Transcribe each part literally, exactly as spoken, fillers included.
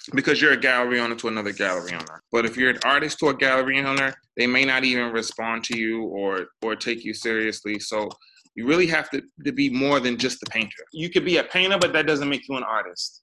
because you're a gallery owner to another gallery owner. But if you're an artist to a gallery owner, they may not even respond to you or or take you seriously. So you really have to, to be more than just a painter. You could be a painter, but that doesn't make you an artist.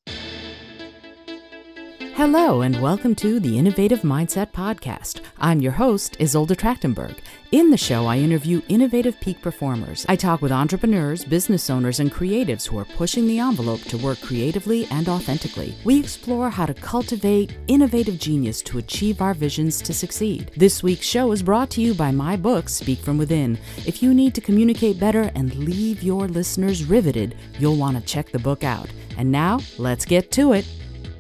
Hello and welcome to the Innovative Mindset Podcast. I'm your host, Isolde Trachtenberg. In the show, I interview innovative peak performers. I talk with entrepreneurs, business owners, and creatives who are pushing the envelope to work creatively and authentically. We explore how to cultivate innovative genius to achieve our visions to succeed. This week's show is brought to you by my book, Speak From Within. If you need to communicate better and leave your listeners riveted, you'll want to check the book out. And now, let's get to it.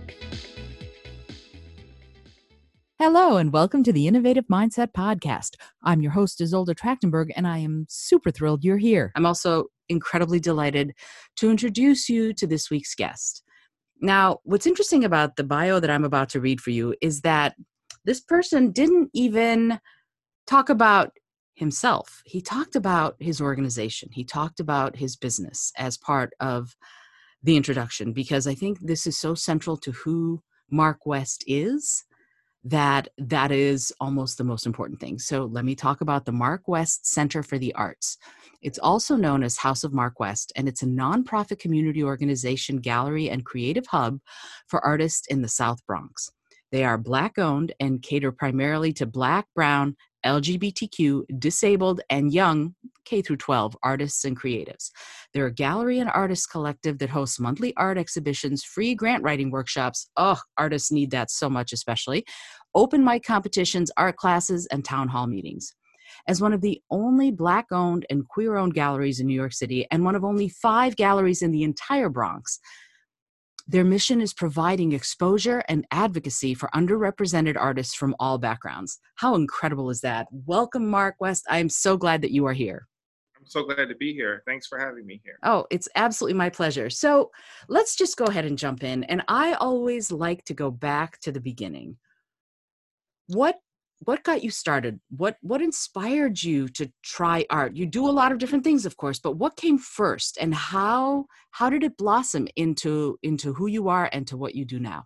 Hello, and welcome to the Innovative Mindset Podcast. I'm your host, Isolde Trachtenberg, and I am super thrilled you're here. I'm also incredibly delighted to introduce you to this week's guest. Now, what's interesting about the bio that I'm about to read for you is that this person didn't even talk about himself. He talked about his organization. He talked about his business as part of the introduction, because I think this is so central to who Mark West is, that that is almost the most important thing. So let me talk about the Mark West Center for the Arts. It's also known as House of Mark West, and it's a nonprofit community organization, gallery, and creative hub for artists in the South Bronx. They are Black-owned and cater primarily to Black, Brown, L G B T Q, disabled, and young K through twelve artists and creatives. They're a gallery and artist collective that hosts monthly art exhibitions, free grant writing workshops. Oh, artists need that so much, especially. Open mic competitions, art classes, and town hall meetings. As one of the only Black-owned and queer-owned galleries in New York City, and one of only five galleries in the entire Bronx, their mission is providing exposure and advocacy for underrepresented artists from all backgrounds. How incredible is that? Welcome, Mark West. I am so glad that you are here. I'm so glad to be here. Thanks for having me here. Oh, it's absolutely my pleasure. So let's just go ahead and jump in. And I always like to go back to the beginning. What What got you started? What what inspired you to try art? You do a lot of different things, of course, but what came first, and how how did it blossom into into who you are and to what you do now?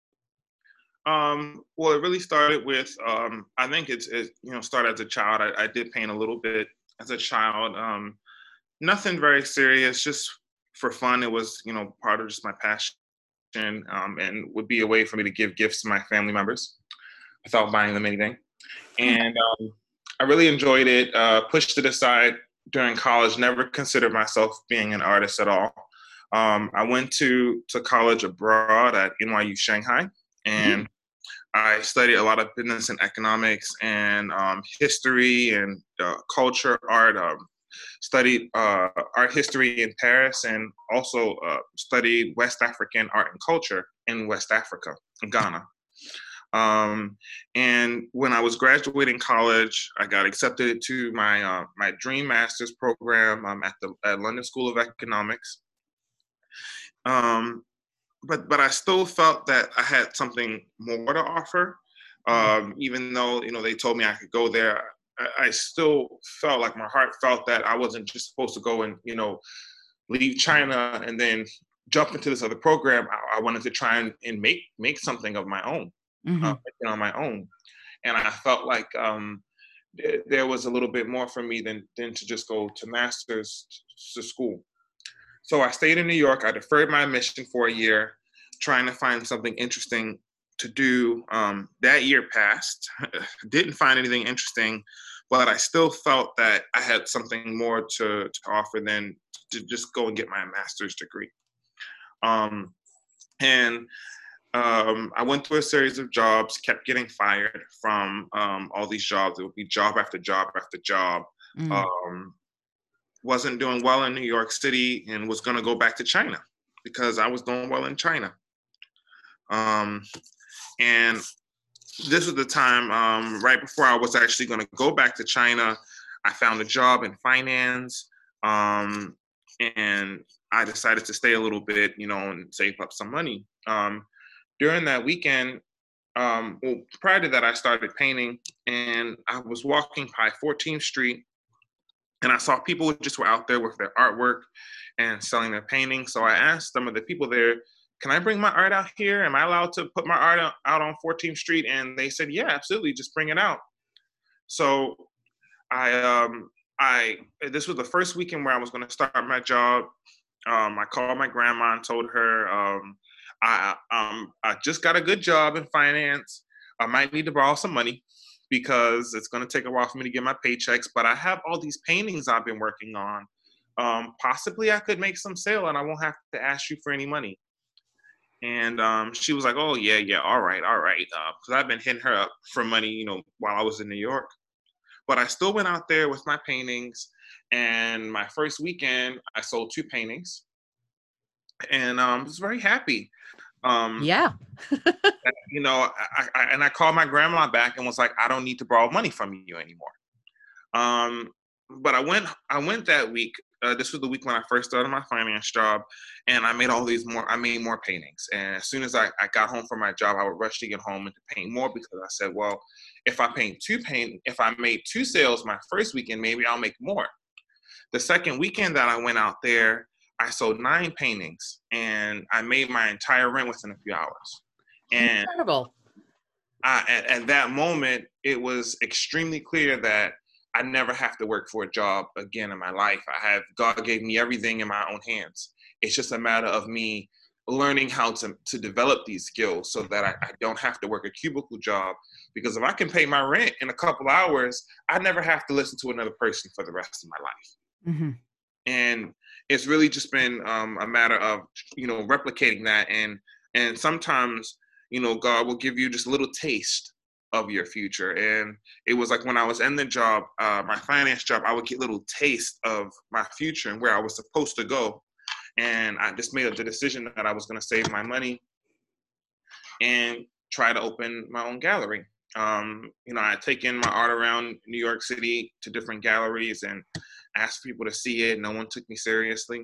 Um, well, it really started with, um, I think it's, it, you know, started as a child. I, I did paint a little bit as a child. Um, nothing very serious, just for fun. It was, you know, part of just my passion, um, and would be a way for me to give gifts to my family members without buying them anything. And um, I really enjoyed it, uh, pushed it aside during college, never considered myself being an artist at all. Um, I went to, to college abroad at N Y U Shanghai, and I studied a lot of business and economics and um, history and uh, culture, art, um, studied uh, art history in Paris, and also uh, studied West African art and culture in West Africa, in Ghana. Um, and when I was graduating college, I got accepted to my uh, my dream master's program um, at the at London School of Economics. Um, but but I still felt that I had something more to offer, um, even though you know they told me I could go there. I, I still felt like my heart felt that I wasn't just supposed to go and you know leave China and then jump into this other program. I, I wanted to try and, and make make something of my own. Mm-hmm. Uh, on my own, and I felt like um, th- there was a little bit more for me than than to just go to master's to school. So I stayed in New York. I deferred my admission for a year, trying to find something interesting to do. Um, that year passed. Didn't find anything interesting, but I still felt that I had something more to, to offer than to just go and get my master's degree. Um, and Um, I went through a series of jobs, kept getting fired from um, all these jobs. It would be job after job after job. Mm. Um, wasn't doing well in New York City and was going to go back to China because I was doing well in China. Um, and this was the time um, right before I was actually going to go back to China. I found a job in finance, um, and I decided to stay a little bit, you know, and save up some money. Um, During that weekend, um, well, prior to that, I started painting, and I was walking by fourteenth Street, and I saw people just were out there with their artwork and selling their paintings. So I asked some of the people there, can I bring my art out here? Am I allowed to put my art out, out on fourteenth Street? And they said, yeah, absolutely, just bring it out. So I, um, I, this was the first weekend where I was going to start my job. Um, I called my grandma and told her, um, I, um, I just got a good job in finance. I might need to borrow some money because it's going to take a while for me to get my paychecks, but I have all these paintings I've been working on. Um, possibly I could make some sale and I won't have to ask you for any money. And um, she was like, oh, yeah, yeah, all right, all right. Because uh, I've been hitting her up for money, you know, while I was in New York. But I still went out there with my paintings. And my first weekend, I sold two paintings. And um, I was very happy. Um, yeah. you know, I, I, and I called my grandma back and was like, I don't need to borrow money from you anymore. Um, but I went, I went that week. Uh, this was the week when I first started my finance job, and I made all these more, I made more paintings. And as soon as I, I got home from my job, I would rush to get home and to paint more because I said, well, if I paint two paint, if I made two sales my first weekend, maybe I'll make more. The second weekend that I went out there, I sold nine paintings and I made my entire rent within a few hours. And incredible. I, at, at that moment, it was extremely clear that I never have to work for a job again in my life. I have, God gave me everything in my own hands. It's just a matter of me learning how to, to develop these skills so that I, I don't have to work a cubicle job. Because if I can pay my rent in a couple hours, I never have to listen to another person for the rest of my life. Mm-hmm. And it's really just been um, a matter of, you know, replicating that. And, and sometimes, you know, God will give you just a little taste of your future. And it was like when I was in the job, uh, my finance job, I would get little taste of my future and where I was supposed to go. And I just made the decision that I was going to save my money and try to open my own gallery. Um, you know, I take in my art around New York City to different galleries and asked people to see it. No one took me seriously.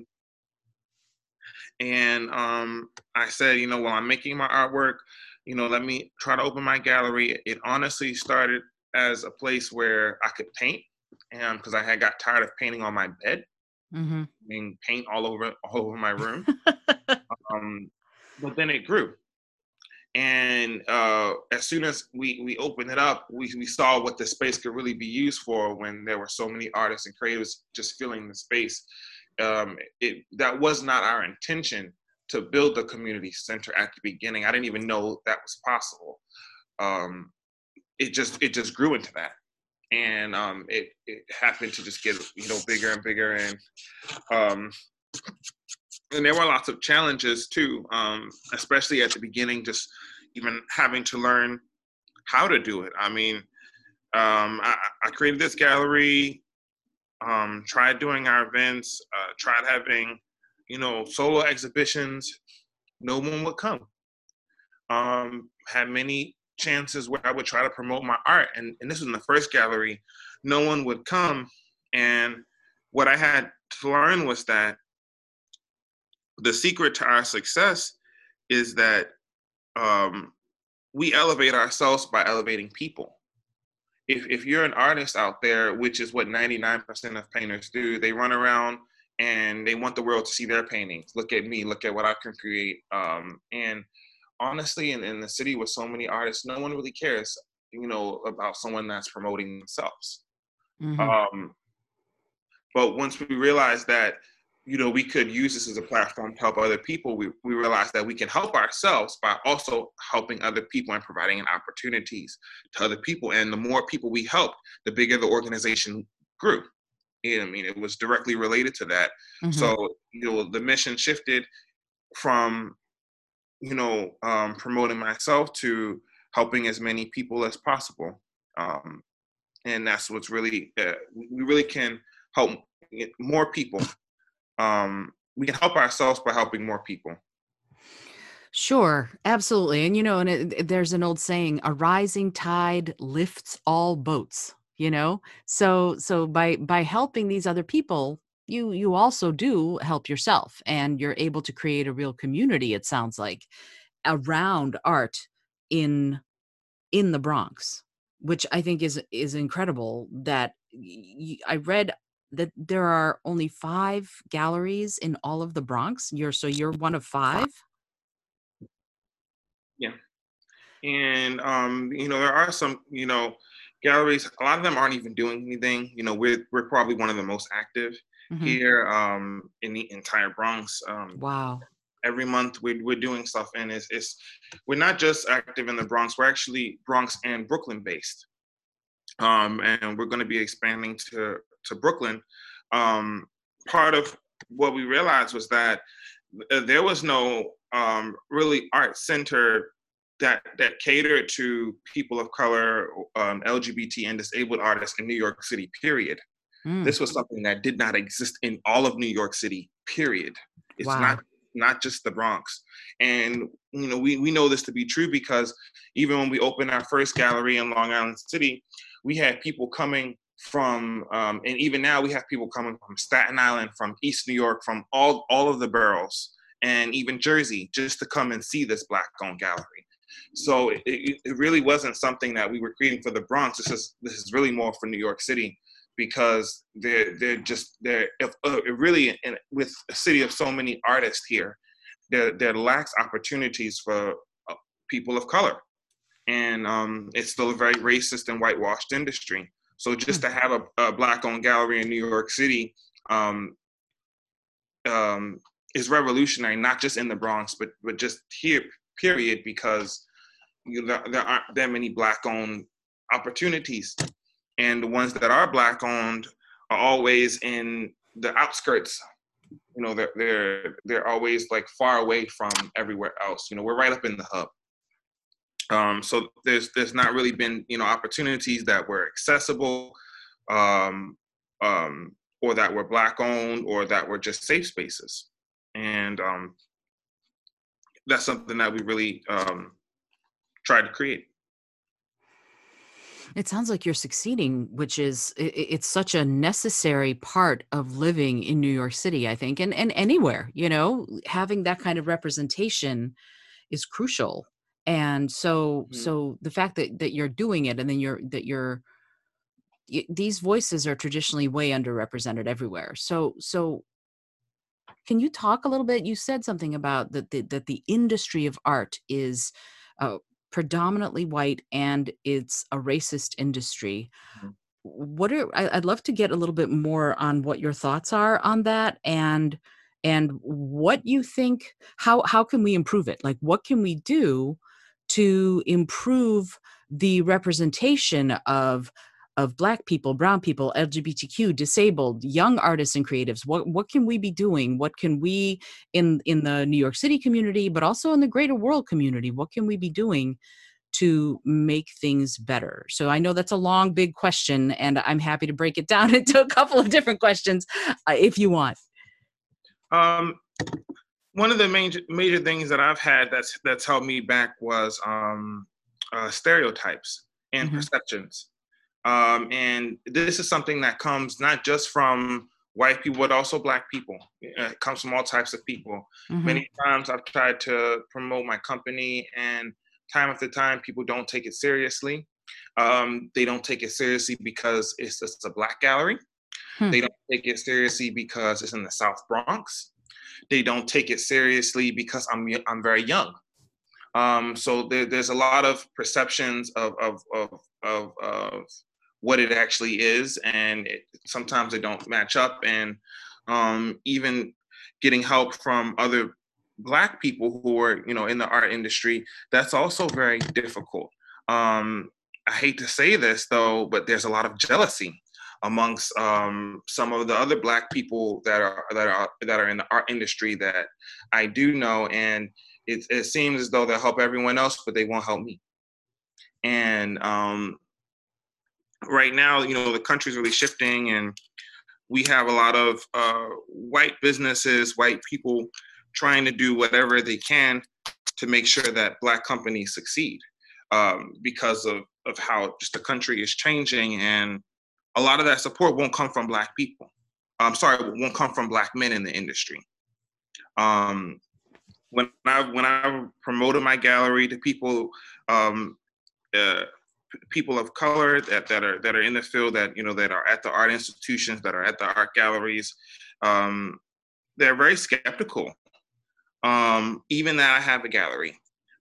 And um, I said, you know, while I'm making my artwork, you know, let me try to open my gallery. It honestly started as a place where I could paint, and because I had got tired of painting on my bed, mm-hmm. I mean, paint all over all over my room. um, but then it grew, and uh, as soon as we we opened it up, we we saw what the space could really be used for. When there were so many artists and creators just filling the space, um, it that was not our intention to build the community center at the beginning. I didn't even know that was possible. Um, it just it just grew into that, and um, it it happened to just get, you know, bigger and bigger, and um, and there were lots of challenges too, um, especially at the beginning, just even having to learn how to do it. I mean, um, I, I created this gallery, um, tried doing our events, uh, tried having, you know, solo exhibitions. No one would come. Um, had many chances where I would try to promote my art, and, and this was in the first gallery. No one would come, and what I had to learn was that the secret to our success is that um, we elevate ourselves by elevating people. If if you're an artist out there, which is what ninety-nine percent of painters do, they run around and they want the world to see their paintings. Look at me, look at what I can create. Um, and honestly, in, in the city with so many artists, no one really cares, you know, about someone that's promoting themselves. Mm-hmm. Um, but once we realized that, you know, we could use this as a platform to help other people, we, we realized that we can help ourselves by also helping other people and providing opportunities to other people. And the more people we helped, the bigger the organization grew. You know, I mean, it was directly related to that. Mm-hmm. So, you know, the mission shifted from, you know, um, promoting myself to helping as many people as possible. Um, and that's what's really, uh, we really can help more people. Um, we can help ourselves by helping more people. Sure, absolutely. And, you know, and it, there's an old saying, a rising tide lifts all boats, you know? So, so by, by helping these other people, you, you also do help yourself, and you're able to create a real community, it sounds like, around art in, in the Bronx, which I think is, is incredible. That y- I read that there are only five galleries in all of the Bronx. You're, so you're one of five? Yeah. And, um, you know, there are some, you know, galleries, a lot of them aren't even doing anything. You know, we're, we're probably one of the most active Mm-hmm. here um, in the entire Bronx. Um, Wow. every month we're, we're doing stuff, and it's, it's, we're not just active in the Bronx, we're actually Bronx and Brooklyn based. Um, and we're going to be expanding to, to Brooklyn. Um, part of what we realized was that uh, there was no um, really art center that that catered to people of color, um, L G B T and disabled artists in New York City, period. Mm. This was something that did not exist in all of New York City, period. It's Wow. not not just the Bronx. And you know, we, we know this to be true because even when we opened our first gallery in Long Island City, we had people coming from, um, and even now we have people coming from Staten Island, from East New York, from all, all of the boroughs, and even Jersey, just to come and see this Black-owned gallery. So it, it, it really wasn't something that we were creating for the Bronx. This is this is really more for New York City, because they're they're just they're if, uh, really in, with a city of so many artists here, there there lacks opportunities for uh, people of color, and um, it's still a very racist and whitewashed industry. So just to have a, a Black-owned gallery in New York City um, um, is revolutionary, not just in the Bronx, but but just here, period, because you know, there, there aren't that many Black-owned opportunities, and the ones that are Black-owned are always in the outskirts. You know, they're they're they're always like far away from everywhere else. You know, we're right up in the hub. Um, so there's there's not really been, you know, opportunities that were accessible, um, um, or that were Black-owned, or that were just safe spaces, and um, that's something that we really um, tried to create. It sounds like you're succeeding, which is i- i- it's such a necessary part of living in New York City, I think, and and anywhere, you know, having that kind of representation is crucial. And so Mm-hmm. so the fact that that you're doing it, and then you're that you're y- these voices are traditionally way underrepresented everywhere. So so can you talk a little bit? You said something about that the, that the industry of art is uh, predominantly white, and it's a racist industry. What are I, I'd love to get a little bit more on what your thoughts are on that, and and what you think, how how can we improve it? Like, what can we do to improve the representation of of Black people, brown people, L G B T Q, disabled, young artists and creatives? What what can we be doing? What can we, in in the New York City community, but also in the greater world community, what can we be doing to make things better? So I know that's a long, big question, and I'm happy to break it down into a couple of different questions uh, if you want. Um, one of the major major things that I've had that's that's held me back was um, uh, stereotypes and Mm-hmm. perceptions. Um, and this is something that comes not just from white people, but also Black people. Uh, it comes from all types of people. Mm-hmm. Many times I've tried to promote my company, and time after time, people don't take it seriously. Um, they don't take it seriously because it's just a Black gallery. Hmm. They don't take it seriously because it's in the South Bronx. They don't take it seriously because I'm I'm very young. Um, so there, there's a lot of perceptions of of of of, of what it actually is, and it, sometimes they don't match up. And um, even getting help from other Black people who are, you know, in the art industry, that's also very difficult. Um, I hate to say this though, but there's a lot of jealousy amongst um, some of the other Black people that are that are that are in the art industry that I do know, and it, it seems as though they'll help everyone else, but they won't help me. And um, right now, you know, the country's really shifting, and we have a lot of uh, white businesses, white people trying to do whatever they can to make sure that Black companies succeed, um, because of, of how just the country is changing. And a lot of that support won't come from Black people. I'm sorry, won't come from Black men in the industry. Um, when I when I promoted my gallery to people, um, uh, people of color that, that are that are in the field, that you know that are at the art institutions, that are at the art galleries, um, they're very skeptical. Um, even that I have a gallery,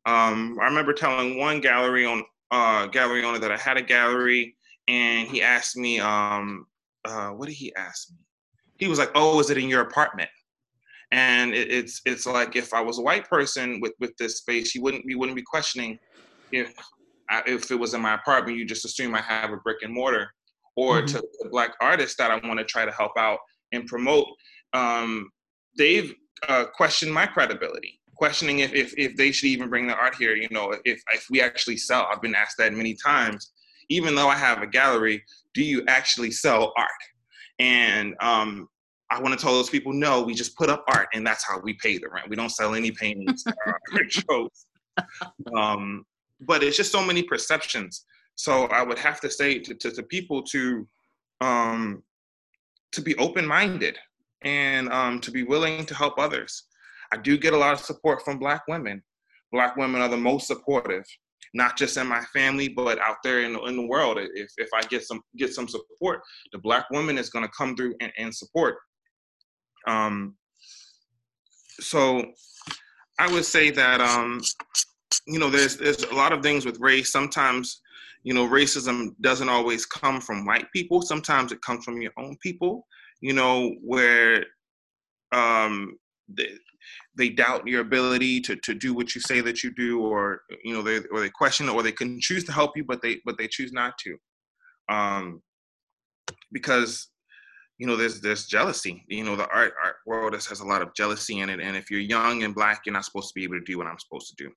Um, I remember telling one gallery on uh, gallery owner that I had a gallery, and he asked me, um, uh, what did he ask me? He was like, "Oh, is it in your apartment?" And it, it's it's like if I was a white person with with this space, you wouldn't you wouldn't be questioning if I, if it was in my apartment. You just assume I have a brick and mortar. Or Mm-hmm. to the Black artists that I want to try to help out and promote, um, they've uh, questioned my credibility, questioning if, if if they should even bring the art here. You know, if if we actually sell. I've been asked that many times. Even though I have a gallery, do you actually sell art? And um, I want to tell those people, no, we just put up art, and that's how we pay the rent. We don't sell any paintings or art shows. Um, but it's just so many perceptions. So I would have to say to, to, to people to um, to be open-minded and um, to be willing to help others. I do get a lot of support from Black women. Black women are the most supportive, not just in my family, but out there in, in the world. If if I get some get some support, the Black woman is going to come through and, and support. Um, so I would say that um, you know, there's there's a lot of things with race. Sometimes, you know, racism doesn't always come from white people. Sometimes it comes from your own people. You know, where um, they, they doubt your ability to, to do what you say that you do, or you know, they or they question it, or they can choose to help you, but they but they choose not to, um, because you know there's there's jealousy. You know, the art art world has, has a lot of jealousy in it, and if you're young and Black, you're not supposed to be able to do what I'm supposed to do.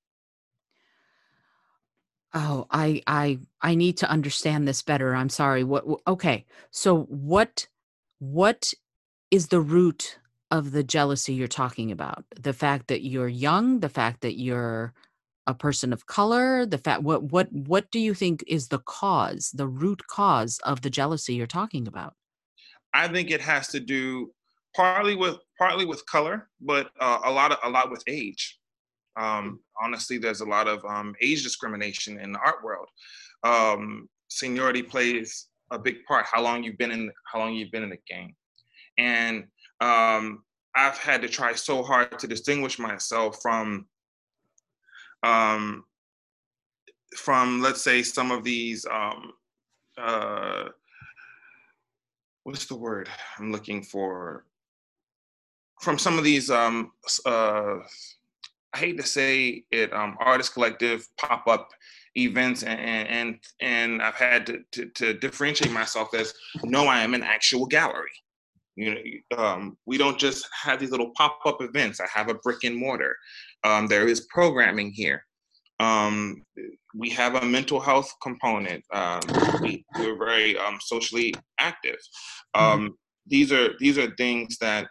Oh, I I I need to understand this better. I'm sorry. What wh- okay. So what what is the root of the jealousy you're talking about? The fact that you're young, the fact that you're a person of color, the fact what what what do you think is the cause, the root cause of the jealousy you're talking about? I think it has to do partly with partly with color, but uh, a lot of a lot with age. Um, honestly, there's a lot of um, age discrimination in the art world. Um, seniority plays a big part. How long you've been in how long you've been in the game, and um, I've had to try so hard to distinguish myself from um, from let's say some of these um, uh, what's the word I'm looking for, from some of these um, uh, I hate to say it, um, artist collective pop up events, and and and I've had to, to, to differentiate myself as, no, I am an actual gallery. You know, um, we don't just have these little pop up events. I have a brick and mortar. Um, there is programming here. Um, we have a mental health component. Um, we, we're very um, socially active. Mhm. Um, these are these are things that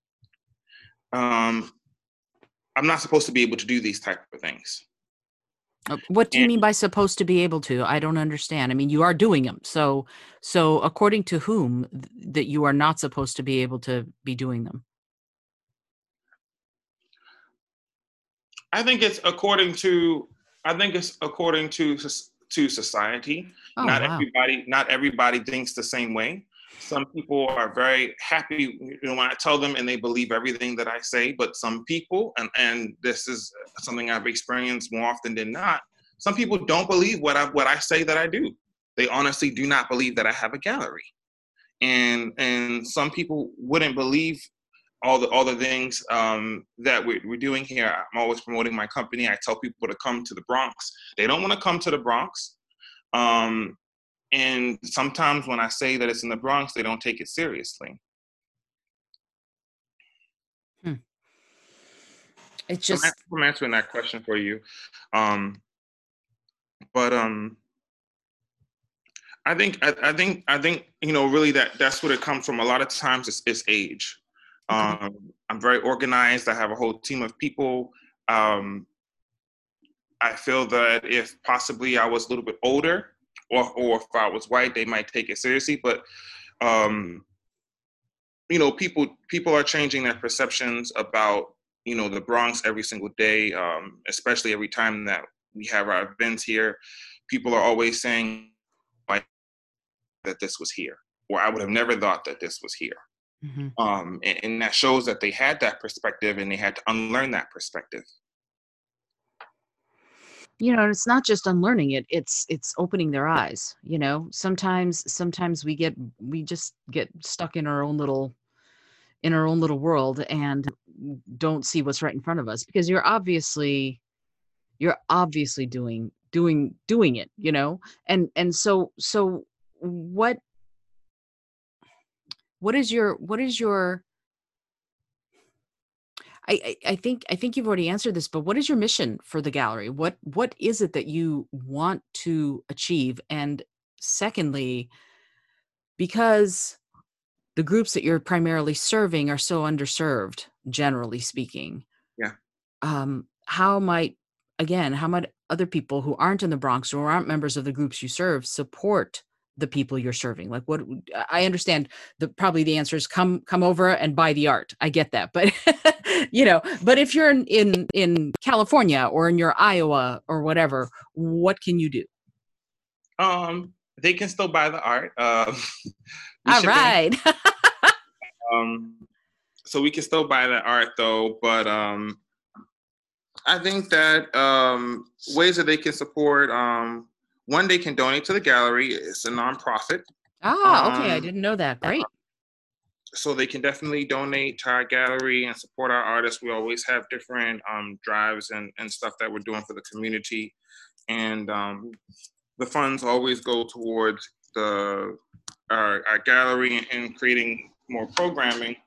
um, I'm not supposed to be able to do these type of things. Uh, What do you And mean by supposed to be able to? I don't understand. I mean, you are doing them. So so according to whom th- that you are not supposed to be able to be doing them? I think it's according to I think it's according to to society. Oh, Not wow. everybody not everybody thinks the same way. Some people are very happy, you know, when I tell them, and they believe everything that I say. But some people, and and this is something I've experienced more often than not, some people don't believe what I what I say that I do. They honestly do not believe that I have a gallery. And and some people wouldn't believe all the all the things um, that we're, we're doing here. I'm always promoting my company. I tell people to come to the Bronx. They don't want to come to the Bronx. Um, and sometimes when I say that it's in the Bronx, they don't take it seriously. Hmm. It's So I'm just I'm answering that question for you. Um, but um, I think I, I think I think you know really that that's what it comes from. A lot of times it's, it's age. okay. Um, I'm very organized. I have a whole team of people. Um, I feel that if possibly I was a little bit older, or or if I was white, they might take it seriously. But um, you know, people people are changing their perceptions about, you know, the Bronx every single day, um, especially every time that we have our events here. People are always saying like that this was here, or I would have never thought that this was here. Mhm. Um, and, and that shows that they had that perspective, and they had to unlearn that perspective. you know, it's not just unlearning it, it's it's opening their eyes, you know. Sometimes sometimes we get we just get stuck in our own little in our own little world and don't see what's right in front of us because you're obviously you're obviously doing doing doing it, you know. And and so so what what is your what is your I, I I think I think you've already answered this, but what is your mission for the gallery? What what is it that you want to achieve? And secondly, because the groups that you're primarily serving are so underserved, generally speaking, Yeah. um, how might again, how might other people who aren't in the Bronx or aren't members of the groups you serve support the people you're serving? Like what I understand the probably the answer is come come over and buy the art. I get that. But you know, but if you're in, in in California or in your Iowa or whatever, what can you do? Um, they can still buy the art. Um, we All ship in. right. Um, so we can still buy the art though, but um, I think that um, ways that they can support, um, one, they can donate to the gallery. It's a nonprofit. Ah, okay. I Um, didn't know that. Great. so they can definitely donate to our gallery and support our artists. We always have different um, drives and, and stuff that we're doing for the community. And um, the funds always go towards the our, our gallery and, and creating more programming.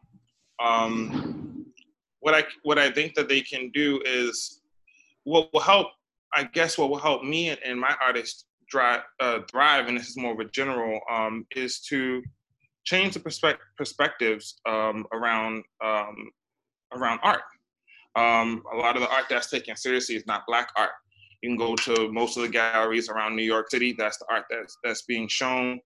Um, what I what I think that they can do is what will help. I guess what will help me and, and my artists drive, uh, thrive, and this is more of a general, um, is to change the perspective perspectives um, around um, around art. Um, a lot of the art that's taken seriously is not Black art. You can go to most of the galleries around New York City. That's the art that's that's being shown.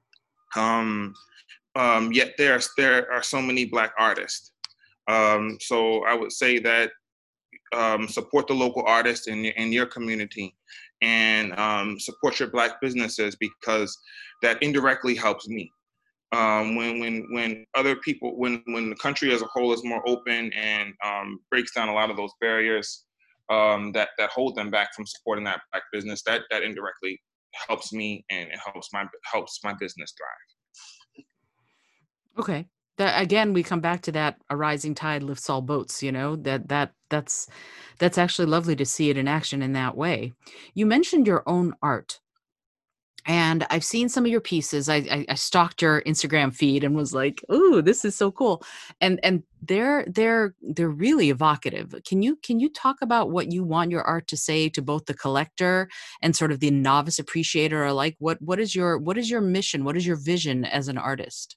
Um, um, yet there there are so many Black artists. Um, so I would say that um, support the local artists in your, in your community, and um, support your Black businesses because that indirectly helps me. Um, when when when other people, when when the country as a whole is more open and um, breaks down a lot of those barriers um, that that hold them back from supporting that Black business, that that indirectly helps me and it helps my helps my business thrive. Okay. That again, we come back to that a rising tide lifts all boats, you know, that that that's that's actually lovely to see it in action in that way. You mentioned your own art. And I've seen some of your pieces. I, I, I stalked your Instagram feed and was like, "Ooh, this is so cool!" And and they're they're they're really evocative. Can you can you talk about what you want your art to say to both the collector and sort of the novice appreciator alike? What what is your what is your mission? What is your vision as an artist?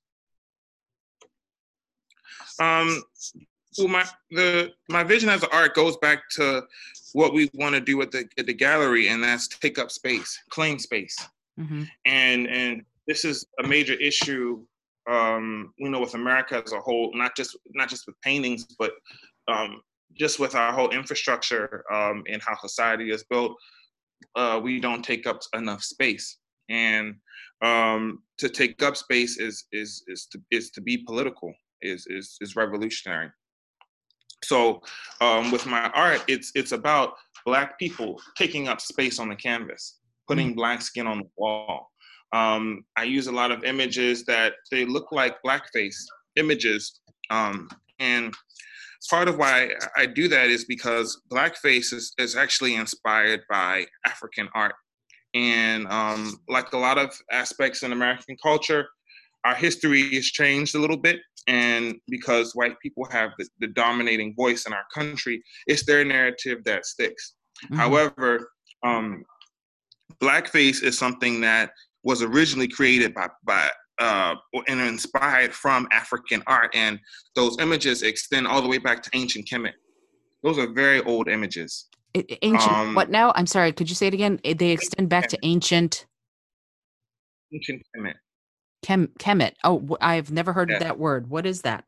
Um, well, my the my vision as an art goes back to what we want to do at the at the gallery, and that's take up space, claim space. Mm-hmm. and and this is a major issue, um, you know, with America as a whole, not just not just with paintings, but um, just with our whole infrastructure um, and how society is built. Uh, we don't take up enough space, and um, to take up space is is is to is to be political, is is is revolutionary. So um, with my art, it's it's about Black people taking up space on the canvas, putting Mm-hmm. Black skin on the wall. Um, I use a lot of images that they look like blackface images. Um, and part of why I do that is because blackface is, is actually inspired by African art. And um, like a lot of aspects in American culture, our history has changed a little bit. And because white people have the, the dominating voice in our country, it's their narrative that sticks. Mm-hmm. However, um, blackface is something that was originally created by, by uh, and inspired from African art. And those images extend all the way back to ancient Kemet. Those are very old images. It, ancient Um, what now? I'm sorry. Could you say it again? They extend back to ancient ancient Kemet. Chem Kemet. Oh, wh- I've never heard Yeah. of that word. What is that?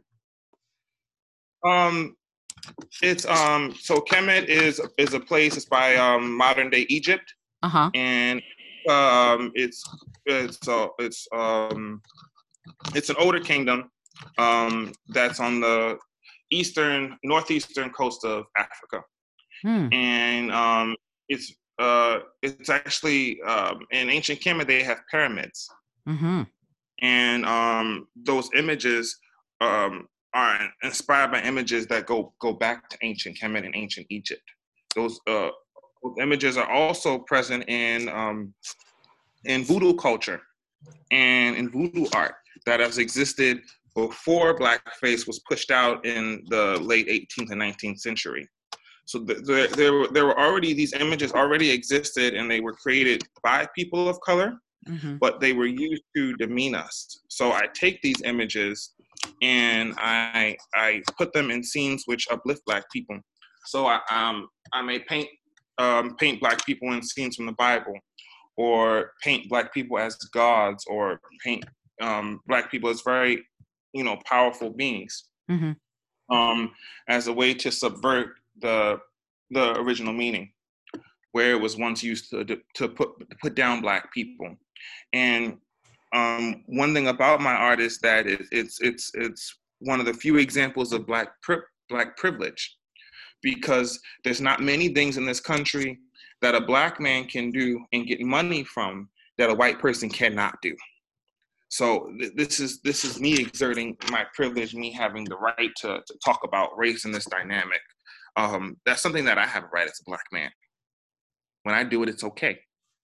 Um, it's um. So Kemet is is a place. It's by um, modern day Egypt. Uh huh. And um, it's it's uh, it's um, it's an older kingdom um, that's on the eastern northeastern coast of Africa, Hmm. and um, it's uh, it's actually um, in ancient Kemet they have pyramids, Mm-hmm. and um, those images um, are inspired by images that go go back to ancient Kemet and ancient Egypt. Those, uh, those images are also present in um, in voodoo culture and in voodoo art that has existed before blackface was pushed out in the late eighteenth and nineteenth century. So the, the, there, were, there were already, these images already existed, and they were created by people of color, Mm-hmm. but they were used to demean us. So I take these images and I I put them in scenes which uplift Black people. So I um I may paint um, paint Black people in scenes from the Bible, or paint Black people as gods, or paint um, Black people as very, you know, powerful beings, Mm-hmm. um, as a way to subvert the the original meaning, where it was once used to to put to put down Black people. And um, one thing about my art is that it, it's it's it's one of the few examples of Black pri- Black privilege, because there's not many things in this country that a Black man can do and get money from that a white person cannot do. So th- this is this is me exerting my privilege, me having the right to, to talk about race in this dynamic. Um, that's something that I have a right as a Black man. When I do it, it's okay.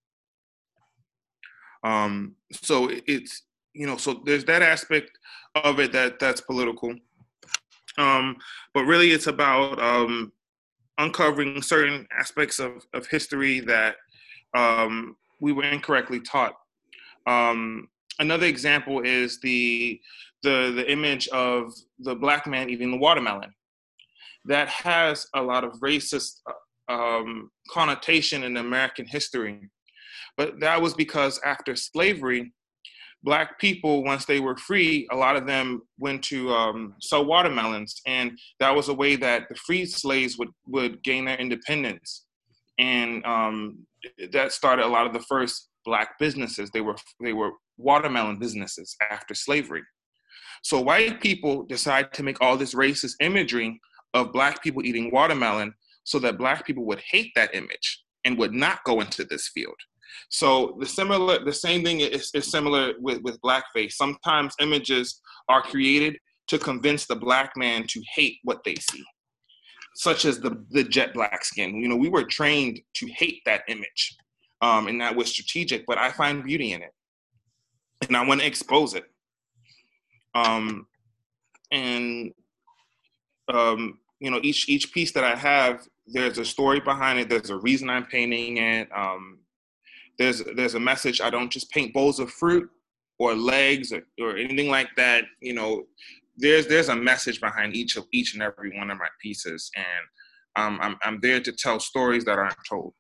Um, so it- it's, you know, so there's that aspect of it that that's political. Um, but really, it's about um, uncovering certain aspects of, of history that um, we were incorrectly taught. Um, another example is the, the the image of the Black man eating the watermelon. That has a lot of racist um, connotation in American history. But that was because after slavery, Black people, once they were free, a lot of them went to um, sell watermelons, and that was a way that the freed slaves would would gain their independence, and um, that started a lot of the first Black businesses. They were they were watermelon businesses after slavery. So white people decided to make all this racist imagery of Black people eating watermelon, so that Black people would hate that image and would not go into this field. So the similar, the same thing is, is similar with, with blackface. Sometimes images are created to convince the Black man to hate what they see, such as the, the jet black skin. You know, we were trained to hate that image, um, and that was strategic, but I find beauty in it, and I want to expose it. Um, and, um, you know, each each piece that I have, there's a story behind it. There's a reason I'm painting it. Um, There's there's a message. I don't just paint bowls of fruit or legs or, or anything like that. You know, there's there's a message behind each of each and every one of my pieces, and um, I'm I'm there to tell stories that aren't told.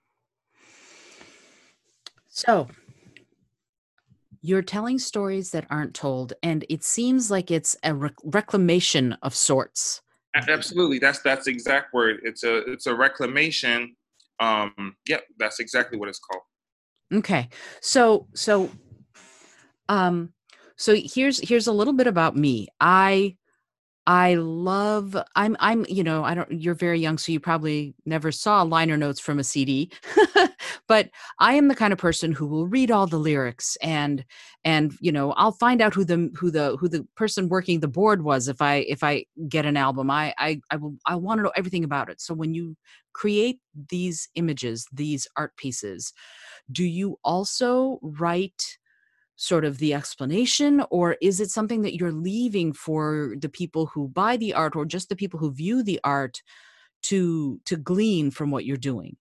So you're telling stories that aren't told, and it seems like it's a rec- reclamation of sorts. Absolutely, that's that's the exact word. It's a it's a reclamation. Um, yeah, that's exactly what it's called. Okay. So so um so here's here's a little bit about me. I I love I'm I'm you know, I don't you're very young, so you probably never saw liner notes from a C D. But I am the kind of person who will read all the lyrics, and and you know, I'll find out who the who the who the person working the board was if I if I get an album. I I I will I want to know everything about it. So when you create these images, these art pieces, do you also write sort of the explanation, or is it something that you're leaving for the people who buy the art, or just the people who view the art to to glean from what you're doing?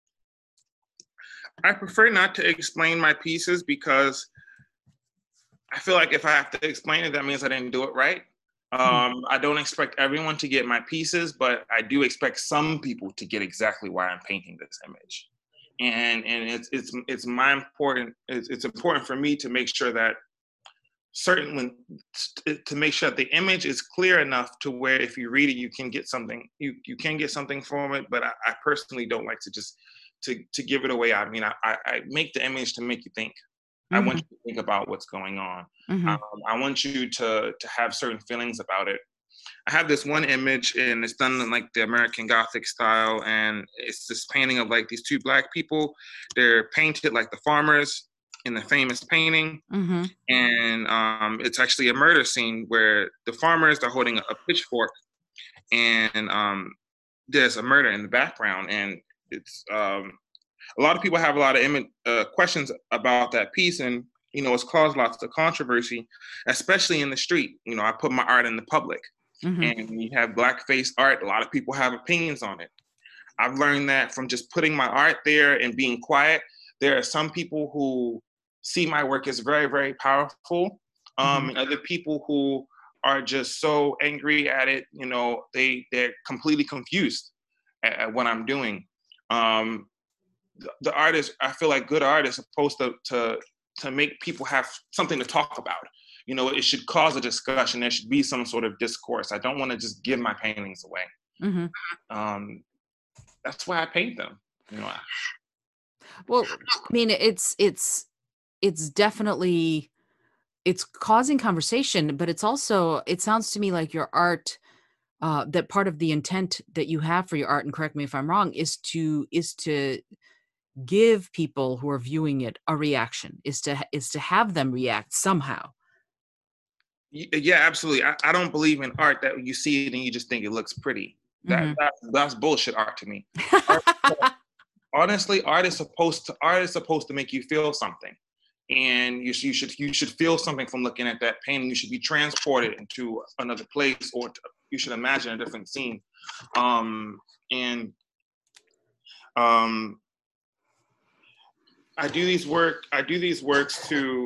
I prefer not to explain my pieces, because I feel like if I have to explain it, that means I didn't do it right. Mhm. Um, I don't expect everyone to get my pieces, but I do expect some people to get exactly why I'm painting this image. And and it's it's it's my important it's, it's important for me to make sure that certainly to make sure that the image is clear enough to where if you read it, you can get something you you can get something from it. But I, I personally don't like to just to to give it away. I mean, I, I make the image to make you think. I want Mhm. you to think about what's going on. Um, Mhm. I want you to to have certain feelings about it. I have this one image, and it's done in like the American Gothic style, and it's this painting of like these two black people. They're painted like the farmers in the famous painting, Mm-hmm. and um, it's actually a murder scene where the farmers are holding a, a pitchfork, and um, there's a murder in the background, and it's um, a lot of people have a lot of Im- uh, questions about that piece, and you know, it's caused lots of controversy, especially in the street. You know, I put my art in the public, Mm-hmm. and when you have blackface art, a lot of people have opinions on it. I've learned that from just putting my art there and being quiet. There are some people who see my work as very, very powerful, um, Mm-hmm. and other people who are just so angry at it. You know, they they're completely confused at, at what I'm doing. Um, the, the artist, I feel like good art is supposed to to to make people have something to talk about. You know, it should cause a discussion. There should be some sort of discourse. I don't want to just give my paintings away. Mm-hmm. Um, that's why I paint them. You know. I, Well, I mean, it's it's it's definitely it's causing conversation, but it's also it sounds to me like your art uh, that part of the intent that you have for your art, and correct me if I'm wrong, is to is to give people who are viewing it a reaction, is to is to have them react somehow. Yeah, absolutely. I, I don't believe in art that you see it and you just think it looks pretty. That, Mm-hmm. that that's bullshit art to me. Art, honestly, art is supposed to art is supposed to make you feel something, and you, you should you should feel something from looking at that painting. You should be transported into another place, or to, you should imagine a different scene. Um, and um, I do these work. I do these works to.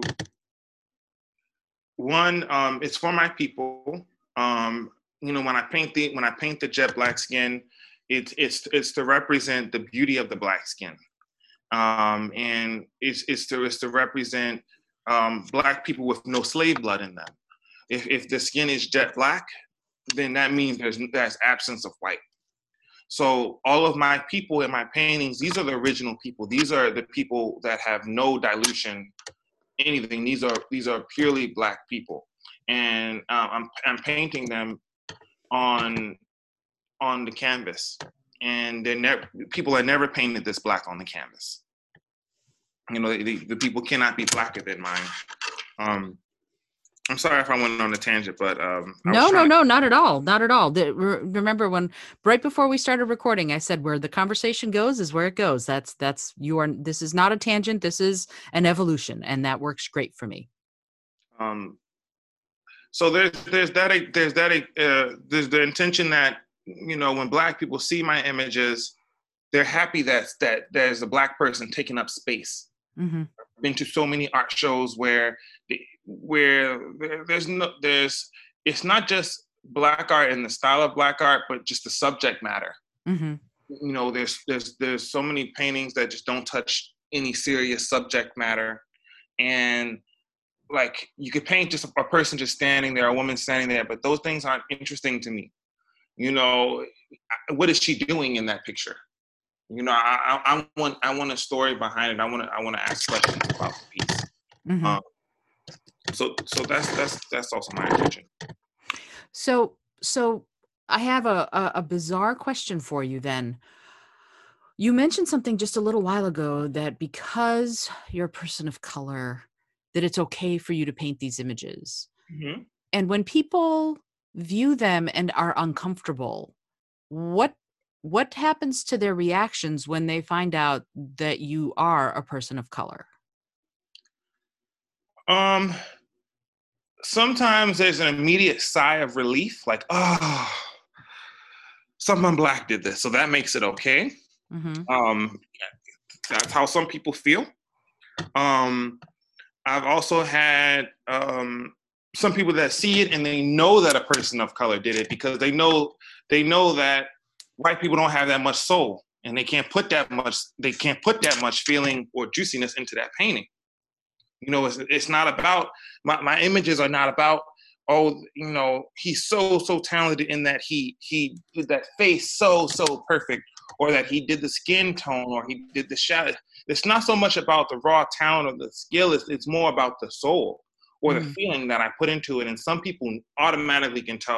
One, um, it's for my people. Um, you know, when I paint the when I paint the jet black skin, it's it's it's to represent the beauty of the black skin, um, and it's it's to it's to represent um, black people with no slave blood in them. If if the skin is jet black, then that means there's there's absence of white. So all of my people in my paintings, these are the original people. These are the people that have no dilution. Anything. These are these are purely black people, and um, I'm I'm painting them on on the canvas, and they're never people are never painted this black on the canvas. You know, the, the people cannot be blacker than mine. Um, I'm sorry if I went on a tangent, but um, I No, no, to- no, not at all, not at all. The, re- remember when right before we started recording, I said where the conversation goes is where it goes. That's that's you are. This is not a tangent. This is an evolution, and that works great for me. Um, so there's there's that there's that uh, there's the intention that, you know, when black people see my images, they're happy that that there's a black person taking up space. Mm-hmm. I've been to so many art shows where where there's no there's it's not just black art and the style of black art, but just the subject matter. Mm-hmm. You know, there's there's there's so many paintings that just don't touch any serious subject matter, and like you could paint just a person just standing there, a woman standing there, but those things aren't interesting to me. You know, what is she doing in that picture? You know, I, I, I want I want a story behind it. I want to I want to ask questions about the piece. Mm-hmm. Um, so so that's that's that's also my intention. So so I have a, a a bizarre question for you then. You mentioned something just a little while ago that because you're a person of color, that it's okay for you to paint these images. Mm-hmm. And when people view them and are uncomfortable, what what happens to their reactions when they find out that you are a person of color? Um, sometimes there's an immediate sigh of relief, like, oh, someone black did this, so that makes it okay. Mm-hmm. Um, that's how some people feel. Um, I've also had um, some people that see it and they know that a person of color did it because they know they know that white people don't have that much soul and they can't put that much they can't put that much feeling or juiciness into that painting. You know, it's it's not about my, my images are not about, oh, you know, he's so so talented in that he he did that face so so perfect, or that he did the skin tone, or he did the shadow. It's not so much about the raw talent or the skill. It's, it's more about the soul or Mm. the feeling that I put into it. And some people automatically can tell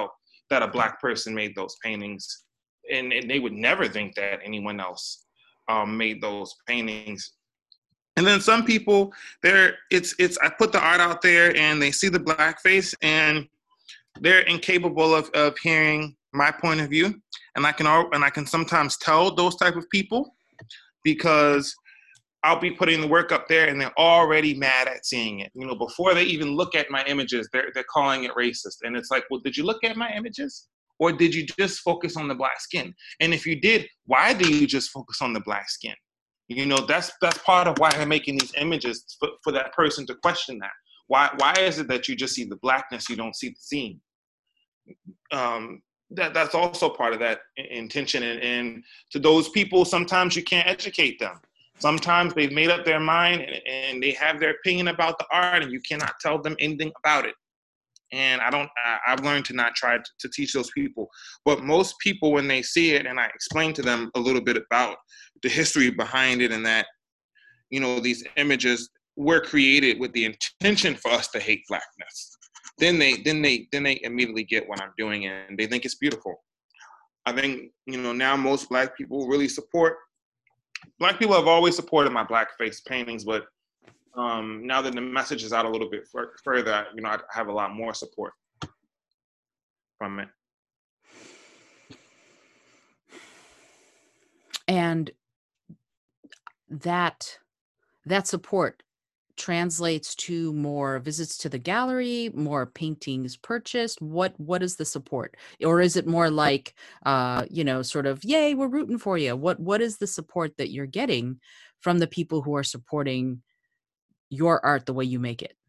that a Black person made those paintings. And, and they would never think that anyone else um, made those paintings. And then some people, they're, it's, it's, I put the art out there and they see the blackface and they're incapable of, of hearing my point of view. And I can, and I can sometimes tell those type of people because I'll be putting the work up there and they're already mad at seeing it. You know, before they even look at my images, they're, they're calling it racist. And it's like, well, did you look at my images? Or did you just focus on the Black skin? And if you did, why do you just focus on the Black skin? You know, that's that's part of why I'm making these images, for, for that person to question that. Why why is it that you just see the blackness, you don't see the seam? Um, that that's also part of that intention. And, and to those people, sometimes you can't educate them. Sometimes they've made up their mind and, and they have their opinion about the art, and you cannot tell them anything about it. And I don't, I, I've learned to not try to, to teach those people. But most people, when they see it, and I explain to them a little bit about the history behind it, and that, you know, these images were created with the intention for us to hate Blackness, then they, then they, then they immediately get what I'm doing, and they think it's beautiful. I think, you know, now most Black people really support. Black people have always supported my blackface paintings, but Um, now that the message is out a little bit f- further, you know, I have a lot more support from it. And that that support translates to more visits to the gallery, more paintings purchased. What what is the support? Or is it more like, uh, you know, sort of, yay, we're rooting for you? What what is the support that you're getting from the people who are supporting your art the way you make it?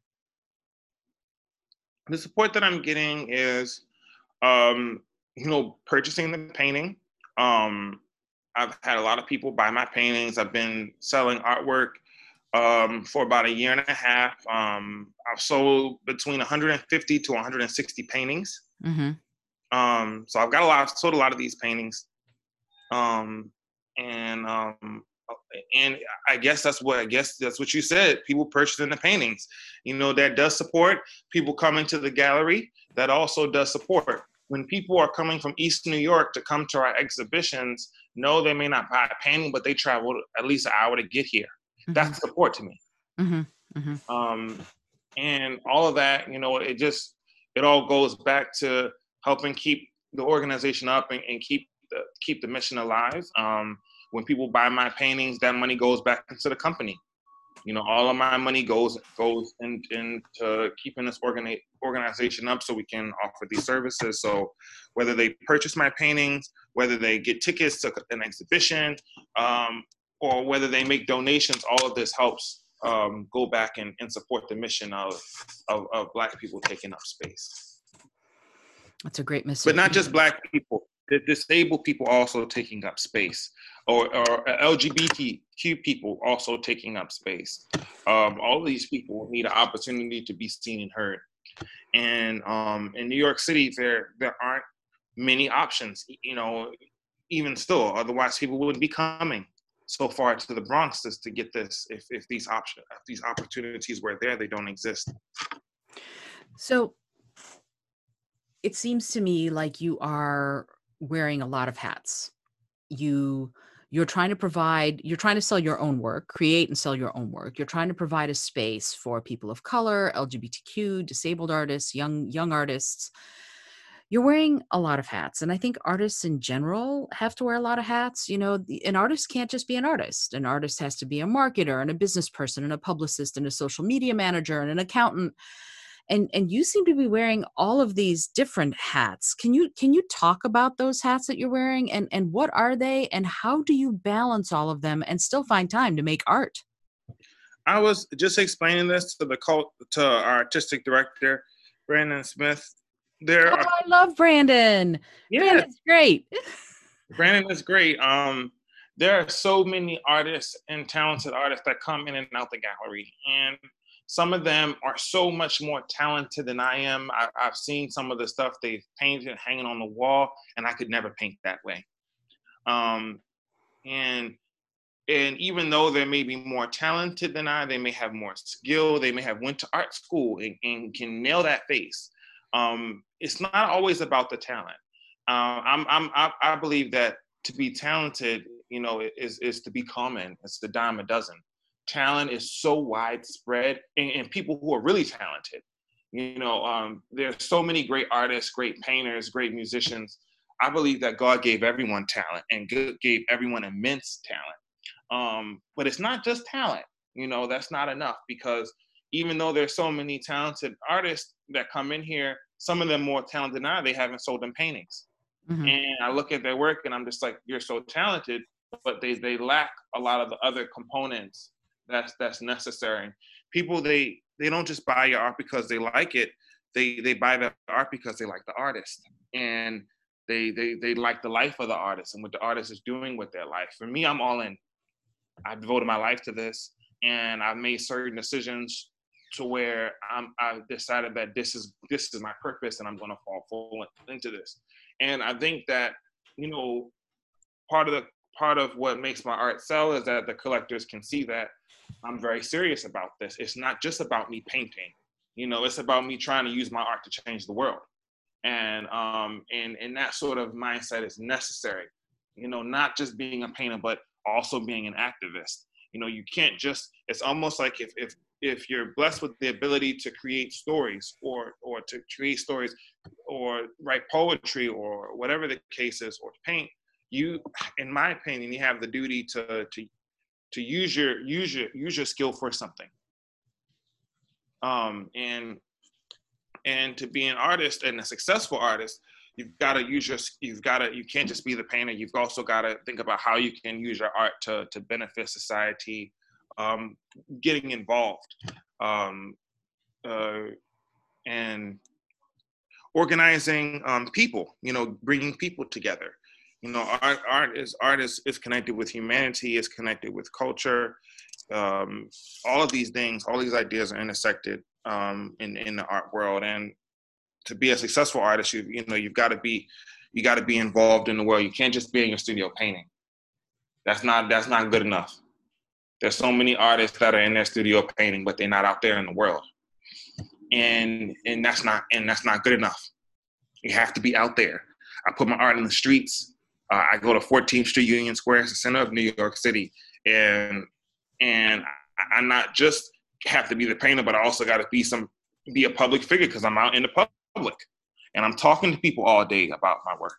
The support that I'm getting is, um, you know, purchasing the painting. Um, I've had a lot of people buy my paintings. I've been selling artwork um, for about a year and a half. Um, I've sold between one hundred fifty to one hundred sixty paintings. Mm-hmm. Um, so I've got a lot, sold a lot of these paintings. Um, and um, and I guess that's what I guess that's what you said. People purchasing the paintings, you know, that does support. People coming to the gallery, that also does support. When people are coming from East New York to come to our exhibitions, no, they may not buy a painting, but they travel at least an hour to get here. Mm-hmm. That's support to me. Mm-hmm. Mm-hmm. Um, and all of that, you know, it just it all goes back to helping keep the organization up and, and keep the, keep the mission alive. Um, when people buy my paintings, that money goes back into the company. You know, all of my money goes goes in, into keeping this organi- organization up so we can offer these services. So whether they purchase my paintings, whether they get tickets to an exhibition, um, or whether they make donations, all of this helps um, go back and, and support the mission of, of, of Black people taking up space. That's a great message. But not just Black people. The disabled people also taking up space, or, or L G B T Q people also taking up space. Um, all of these people need an opportunity to be seen and heard. And um, in New York City, there there aren't many options, you know, even still. Otherwise, people wouldn't be coming so far to the Bronx just to get this. If, if these options, if these opportunities were there, they don't exist. So it seems to me like you are wearing a lot of hats. You you're trying to provide, you're trying to sell your own work, create and sell your own work. You're trying to provide a space for people of color, L G B T Q, disabled artists, young young artists. You're wearing a lot of hats. And I think artists in general have to wear a lot of hats. You know, the, an artist can't just be an artist. An artist has to be a marketer and a business person and a publicist and a social media manager and an accountant. And and you seem to be wearing all of these different hats. Can you can you talk about those hats that you're wearing, and and what are they, and how do you balance all of them and still find time to make art? I was just explaining this to the cult, to our artistic director, Brandon Smith. There oh, are, I love Brandon. Yeah, Brandon's great. Brandon is great. Um, there are so many artists and talented artists that come in and out the gallery, and some of them are so much more talented than I am. I, I've seen some of the stuff they've painted hanging on the wall, and I could never paint that way. Um, and and even though they may be more talented than I, they may have more skill. They may have went to art school and, and can nail that face. Um, it's not always about the talent. Uh, I'm, I'm, I, I believe that to be talented, you know, is is to be common. It's the dime a dozen. Talent is so widespread, and, and people who are really talented. You know, um, there's so many great artists, great painters, great musicians. I believe that God gave everyone talent and gave everyone immense talent. Um, but it's not just talent. You know, that's not enough, because even though there's so many talented artists that come in here, some of them more talented than I, they haven't sold them paintings. Mm-hmm. And I look at their work and I'm just like, you're so talented, but they they lack a lot of the other components that's that's necessary. People, they they don't just buy your art because they like it. They they buy the art because they like the artist, and they they they like the life of the artist and what the artist is doing with their life. For me, I'm all in. I've devoted my life to this, and I've made certain decisions to where I'm, I've decided that this is this is my purpose, and I'm going to fall full into this. And I think that, you know, part of the part of what makes my art sell is that the collectors can see that I'm very serious about this. It's not just about me painting, you know, it's about me trying to use my art to change the world. And um, and and that sort of mindset is necessary, you know, not just being a painter, but also being an activist. You know, you can't just, it's almost like if if if you're blessed with the ability to create stories or or to create stories or write poetry or whatever the case is, or to paint, you, in my opinion, you have the duty to to to use your use your use your skill for something. Um, and and to be an artist and a successful artist, you've got to use your, you've got to, you can't just be the painter. You've also got to think about how you can use your art to, to benefit society, um, getting involved, um, uh, and organizing um, people, you know, bringing people together. You know, art, art is, art is, is connected with humanity, is connected with culture. Um, all of these things, all these ideas are intersected um, in, in the art world. And to be a successful artist, you you know, you've got to be, you got to be involved in the world. You can't just be in your studio painting. That's not, that's not good enough. There's so many artists that are in their studio painting, but they're not out there in the world. And, and that's not, and that's not good enough. You have to be out there. I put my art in the streets. Uh, I go to fourteenth Street Union Square, it's the center of New York City. And, and I, I not just have to be the painter, but I also got to be some, be a public figure, because I'm out in the public and I'm talking to people all day about my work.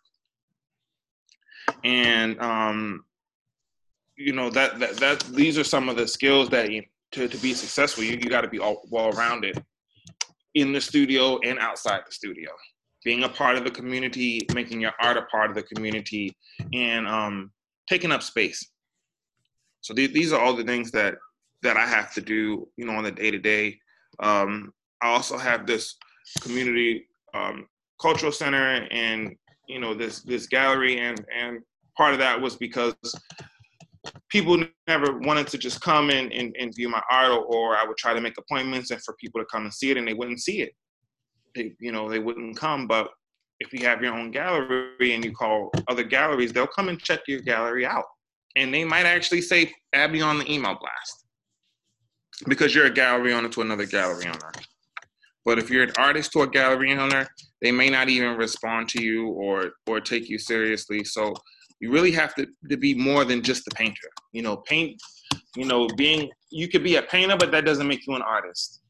And, um, you know, that, that, that, these are some of the skills that you, to, to be successful, you, you got to be all well-rounded in the studio and outside the studio, being a part of the community, making your art a part of the community, and um, taking up space. So th- these are all the things that, that I have to do, you know, on the day to day. Um, I also have this community um, cultural center, and, you know, this, this gallery. And, and part of that was because people never wanted to just come in and, and view my art, or, or I would try to make appointments and for people to come and see it, and they wouldn't see it. They, you know, they wouldn't come. But if you have your own gallery and you call other galleries, they'll come and check your gallery out. And they might actually say, add me on the email blast, because you're a gallery owner to another gallery owner. But if you're an artist to a gallery owner, they may not even respond to you or or take you seriously. So you really have to, to be more than just the painter. You know, paint, you know, being, you could be a painter, but that doesn't make you an artist.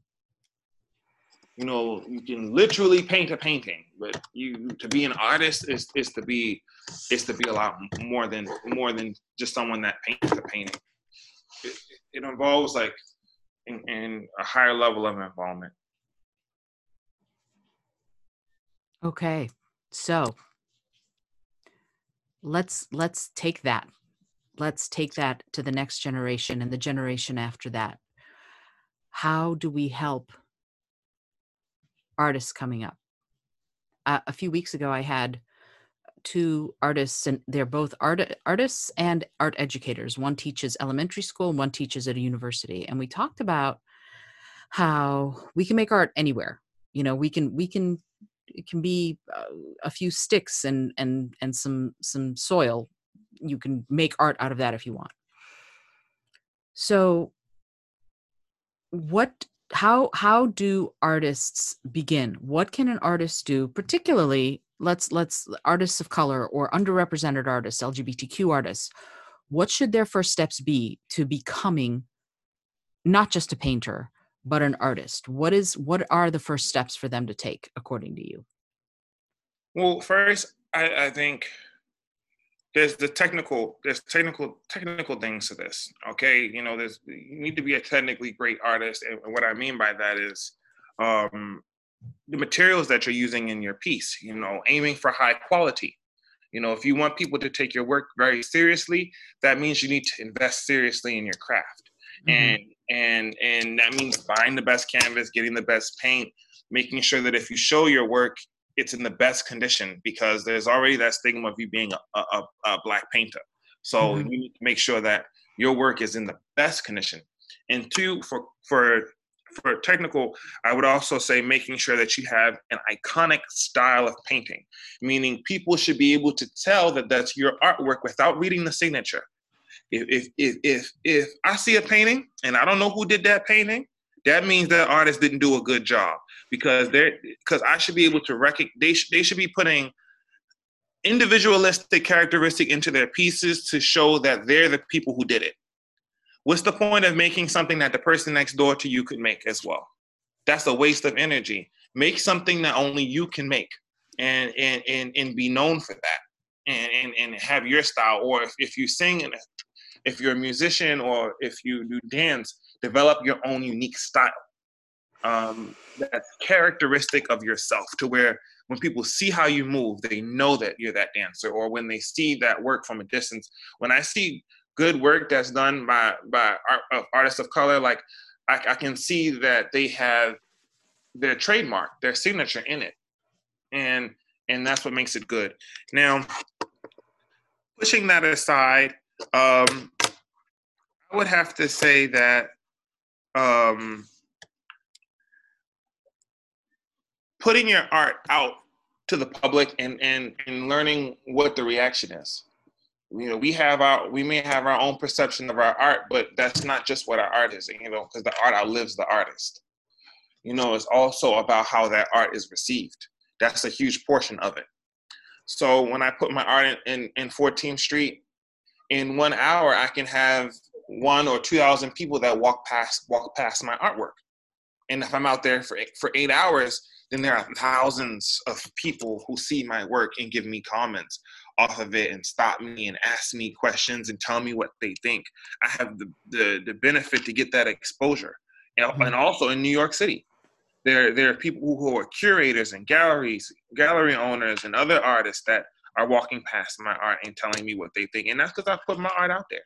You know, you can literally paint a painting, but you, to be an artist is, is to be, is to be a lot more than, more than just someone that paints a painting. It, it involves like in, in a higher level of involvement. Okay, so let's let's take that. Let's take that to the next generation and the generation after that. How do we help artists coming up? Uh, a few weeks ago, I had two artists, and they're both art artists and art educators. One teaches elementary school, and one teaches at a university. And we talked about how we can make art anywhere. You know, we can we can it can be uh, a few sticks and and and some some soil. You can make art out of that if you want. So what how how do artists begin? What can an artist do, particularly let's let's artists of color or underrepresented artists, L G B T Q artists? What should their first steps be to becoming not just a painter, but an artist? What is what are the first steps for them to take, according to you? Well, first, I, I think there's the technical, there's technical, technical things to this. Okay, you know, there's you need to be a technically great artist, and what I mean by that is um, the materials that you're using in your piece. You know, aiming for high quality. You know, if you want people to take your work very seriously, that means you need to invest seriously in your craft. Mm-hmm. And and and that means buying the best canvas, getting the best paint, making sure that if you show your work, it's in the best condition, because there's already that stigma of you being a, a, a black painter. So mm-hmm. you need to make sure that your work is in the best condition. And two, for for for technical, I would also say making sure that you have an iconic style of painting, meaning people should be able to tell that that's your artwork without reading the signature. If if if if, if I see a painting and I don't know who did that painting, that means that artist didn't do a good job, because they're because I should be able to recognize, they, sh- they should be putting individualistic characteristic into their pieces to show that they're the people who did it. What's the point of making something that the person next door to you could make as well? That's a waste of energy. Make something that only you can make, and and and, and be known for that, and, and and have your style. Or if, if you sing, and if you're a musician, or if you do dance, develop your own unique style um, that's characteristic of yourself, to where when people see how you move, they know that you're that dancer. Or when they see that work from a distance, when I see good work that's done by by art, uh, artists of color, like I, I can see that they have their trademark, their signature in it, and and that's what makes it good. Now, pushing that aside, um, I would have to say that um, putting your art out to the public and and and learning what the reaction is. You know, we have our, we may have our own perception of our art, but that's not just what our art is, you know, because the art outlives the artist. You know, it's also about how that art is received. That's a huge portion of it. So when I put my art in, in, in fourteenth Street, in one hour, I can have one or two thousand people that walk past, walk past my artwork. And if I'm out there for, for eight hours, then there are thousands of people who see my work and give me comments off of it and stop me and ask me questions and tell me what they think. I have the the, the benefit to get that exposure. And, mm-hmm. and also in New York City, there, there are people who are curators and galleries, gallery owners and other artists that are walking past my art and telling me what they think. And that's because I put my art out there.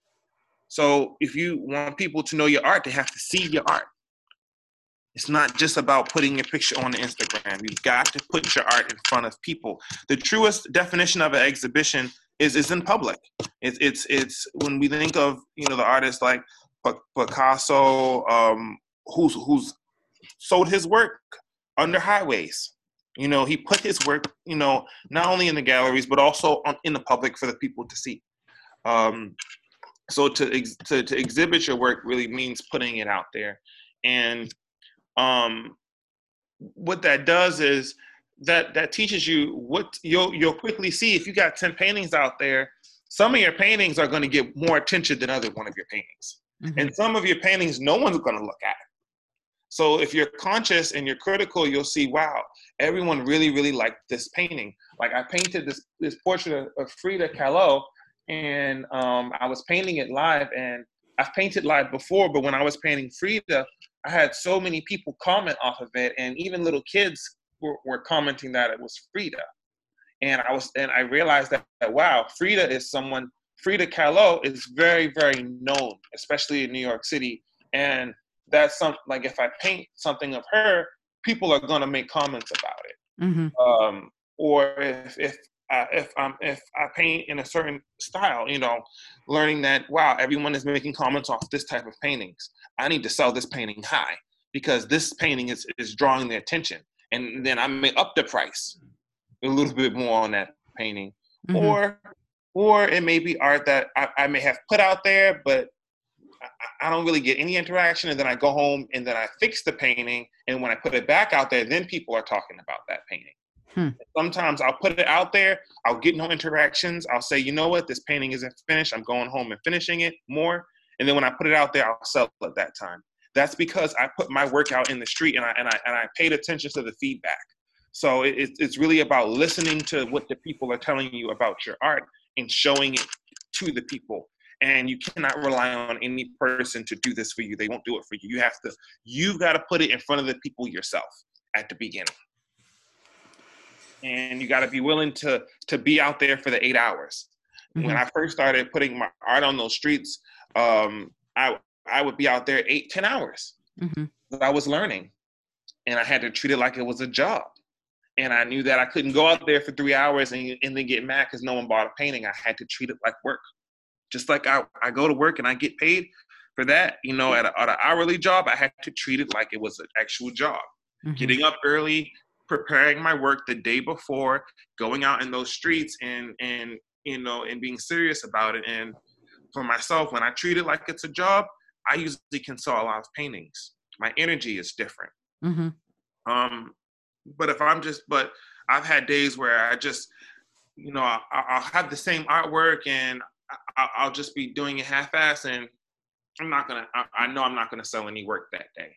So if you want people to know your art, they have to see your art. It's not just about putting your picture on the Instagram. You've got to put your art in front of people. The truest definition of an exhibition is is in public. It's it's it's when we think of, you know, the artists like Picasso, um, who's who's sold his work under highways. You know, he put his work, you know, not only in the galleries but also on, in the public for the people to see. Um, so to, ex- to to exhibit your work really means putting it out there. And Um, what that does is that that teaches you what you'll you'll quickly see. If you got ten paintings out there, some of your paintings are going to get more attention than other one of your paintings, mm-hmm. and some of your paintings no one's going to look at. So if you're conscious and you're critical, you'll see, wow, everyone really really liked this painting. Like I painted this this portrait of, of Frida Kahlo, and um, I was painting it live, and I've painted live before, but when I was painting Frida, I had so many people comment off of it, and even little kids were, were commenting that it was Frida. And I was, and I realized that, that wow, Frida is someone. Frida Kahlo is very, very known, especially in New York City. And that's some like if I paint something of her, people are gonna make comments about it. Mm-hmm. Um, or if if Uh, if I'm if I paint in a certain style, you know, learning that wow, everyone is making comments off this type of paintings. I need to sell this painting high because this painting is is drawing the attention, and then I may up the price a little bit more on that painting, mm-hmm. or or it may be art that I, I may have put out there, but I, I don't really get any interaction. And then I go home and then I fix the painting. And when I put it back out there, then people are talking about that painting. Hmm. Sometimes I'll put it out there. I'll get no interactions. I'll say, you know what, this painting isn't finished. I'm going home and finishing it more. And then when I put it out there, I'll sell it at that time. That's because I put my work out in the street and I and I and I paid attention to the feedback. So it, it's really about listening to what the people are telling you about your art and showing it to the people. And you cannot rely on any person to do this for you. They won't do it for you. You have to, you've got to put it in front of the people yourself at the beginning. And you got to be willing to to be out there for the eight hours. Mm-hmm. When I first started putting my art on those streets, um, I I would be out there eight, ten hours. Mm-hmm. But I was learning, and I had to treat it like it was a job. And I knew that I couldn't go out there for three hours and, and then get mad because no one bought a painting. I had to treat it like work. Just like I, I go to work and I get paid for that, you know, at, a, at an hourly job, I had to treat it like it was an actual job. Mm-hmm. Getting up early, preparing my work the day before, going out in those streets and, and, you know, and being serious about it. And for myself, when I treat it like it's a job, I usually can sell a lot of paintings. My energy is different. Mm-hmm. Um, but if I'm just, but I've had days where I just, you know, I, I'll have the same artwork and I, I'll just be doing it half-assed, and I'm not gonna. I, I know I'm not gonna sell any work that day.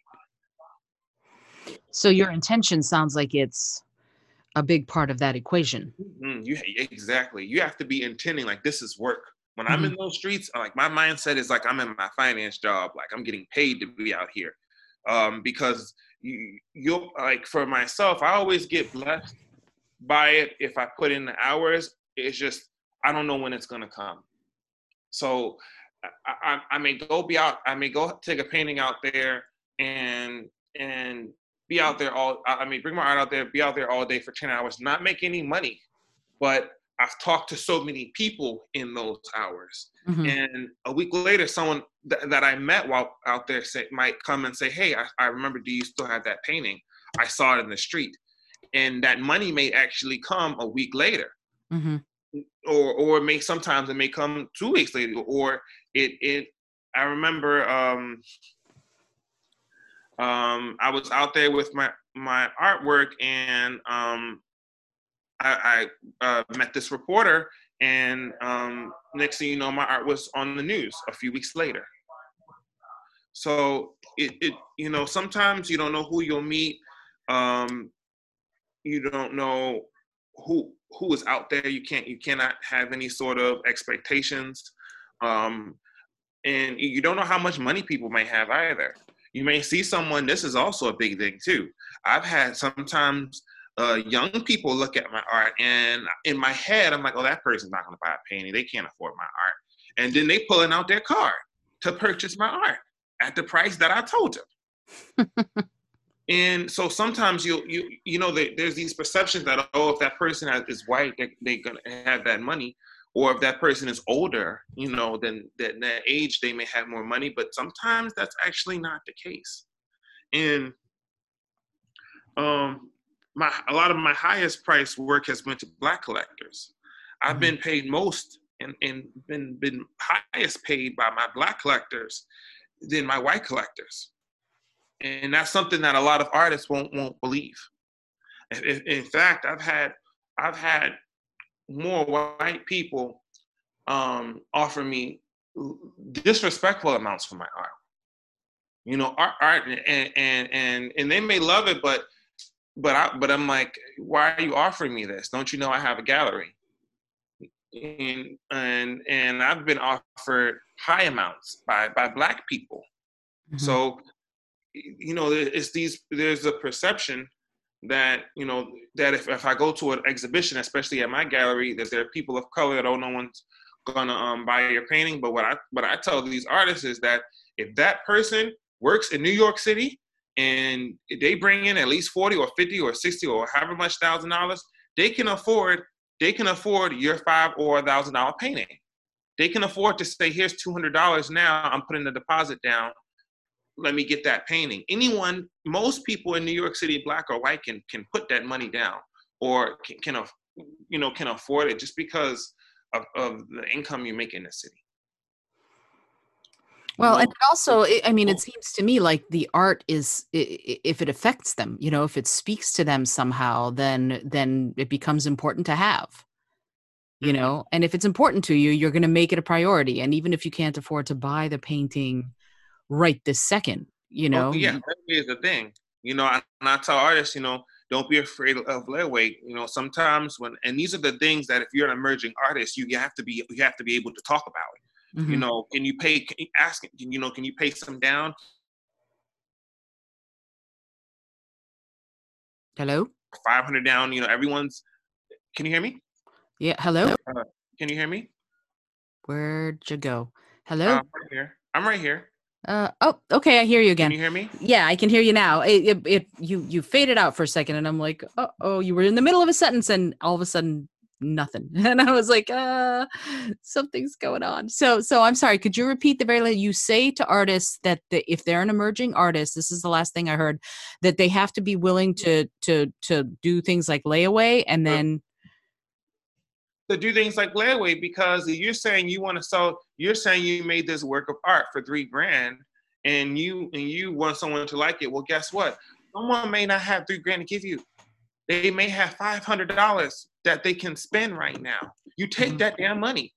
So your intention sounds like it's a big part of that equation. Mm-hmm. You exactly. You have to be intending like this is work. When mm-hmm. I'm in those streets, like my mindset is like I'm in my finance job. Like I'm getting paid to be out here, um, because you you'll like for myself. I always get blessed by it if I put in the hours. It's just I don't know when it's gonna come. So I, I, I may go be out, I may go take a painting out there and and be out there all, I may bring my art out there, be out there all day for ten hours, not make any money. But I've talked to so many people in those hours. Mm-hmm. And a week later, someone th- that I met while out there say, might come and say, hey, I, I remember, do you still have that painting? I saw it in the street. And that money may actually come a week later. Mm-hmm. Or, or it may sometimes it may come two weeks later, or it, it. I remember um, um, I was out there with my my artwork, and um, I, I uh, met this reporter, and um, next thing you know, my art was on the news a few weeks later. So it, it you know, sometimes you don't know who you'll meet. Um, you don't know who who is out there. You can't you cannot have any sort of expectations, um, and you don't know how much money people may have either. You may see someone. This is also a big thing too. I've had sometimes uh, young people look at my art, and in my head I'm like, oh, that person's not going to buy a painting. They can't afford my art, and then they pulling out their card to purchase my art at the price that I told them. And so sometimes you you you know there, there's these perceptions that, oh, if that person is white, they, they're gonna have that money, or if that person is older, you know, then that that age they may have more money. But sometimes that's actually not the case. And um, my a lot of my highest price work has been to Black collectors. I've mm-hmm. been paid most and and been been highest paid by my Black collectors than my white collectors. And that's something that a lot of artists won't won't believe. In, in fact, I've had I've had more white people um, offer me disrespectful amounts for my art. You know, art, art, and and and and they may love it, but but I but I'm like, why are you offering me this? Don't you know I have a gallery? And and and I've been offered high amounts by by Black people. Mm-hmm. So. You know, it's these, there's a perception that, you know, that if, if I go to an exhibition, especially at my gallery, that there are people of color that, oh, no one's gonna um, buy your painting. But what I, what I tell these artists is that if that person works in New York City and they bring in at least forty or fifty or sixty or however much thousand dollars, they can afford, they can afford your five or a thousand dollar painting. They can afford to say, here's two hundred dollars now, I'm putting the deposit down. Let me get that painting. Anyone, most people in New York City, Black or white, can can put that money down, or can, can you know, can afford it just because of, of the income you make in the city. Well, and know. it also, I I mean, it seems to me like the art is, i- i- if it affects them, you know, if it speaks to them somehow, then then it becomes important to have, you Hmm. know. And if it's important to you, you're going to make it a priority. And even if you can't afford to buy the painting right this second, you Oh know, yeah, you, that is the thing. You know, I, and I tell artists, you know, don't be afraid of leadweight. You know, sometimes when, and these are the things that if you're an emerging artist, you have to be, you have to be able to talk about it. You mhm. know, can you pay? Can you ask? You know, can you pay some down? Hello? Five hundred down. You know, everyone's. Can you hear me? Yeah, hello? Uh, can you hear me? Where'd you go? Uh, Hello? I'm right here. I'm right here. Uh, oh, okay, I hear you Can again. you hear me? Yeah, I can hear you now. It, it, it you you faded out for a second, and I'm like, oh, oh, you were in the middle of a sentence, and all of a sudden, nothing. And I was like, uh, something's going on. So, so I'm sorry. Could you repeat the very last? You say to artists that the, if they're an emerging artist, this is the last thing I heard, that they have to be willing to to to do things like layaway, and Uh, then, to do things like layaway because you're saying you want to sell. You're saying you made this work of art for three grand, and you and you want someone to like it. Well, guess what? Someone may not have three grand to give you. They may have five hundred dollars that they can spend right now. You take Mhm, that damn money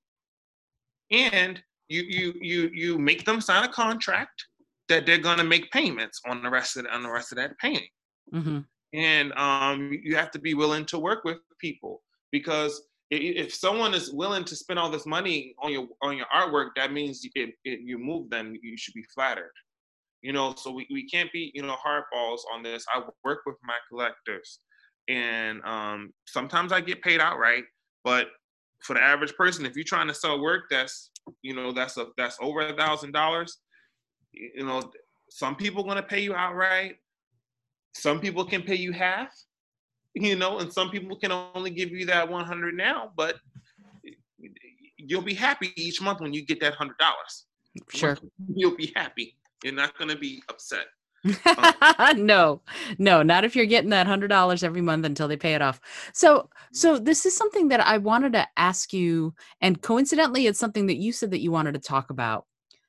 and you you you you make them sign a contract that they're gonna make payments on the rest of the, on the rest of that painting. mhm, And um, you have to be willing to work with people because if someone is willing to spend all this money on your on your artwork, that means it, it, you move them. You should be flattered. You know, so we, we can't be, you know, hardballs on this. I work with my collectors, and um, sometimes I get paid outright. But for the average person, if you're trying to sell work that's, you know, that's a that's over a thousand dollars, you know, some people going to pay you outright. Some people can pay you half, you know, and some people can only give you that one hundred now. But you'll be happy each month when you get that hundred dollars. sure. You'll be happy. You're not going to be upset. Um, No, no, not if you're getting that hundred dollars every month until they pay it off. So, so this is something that I wanted to ask you, and coincidentally, it's something that you said that you wanted to talk about.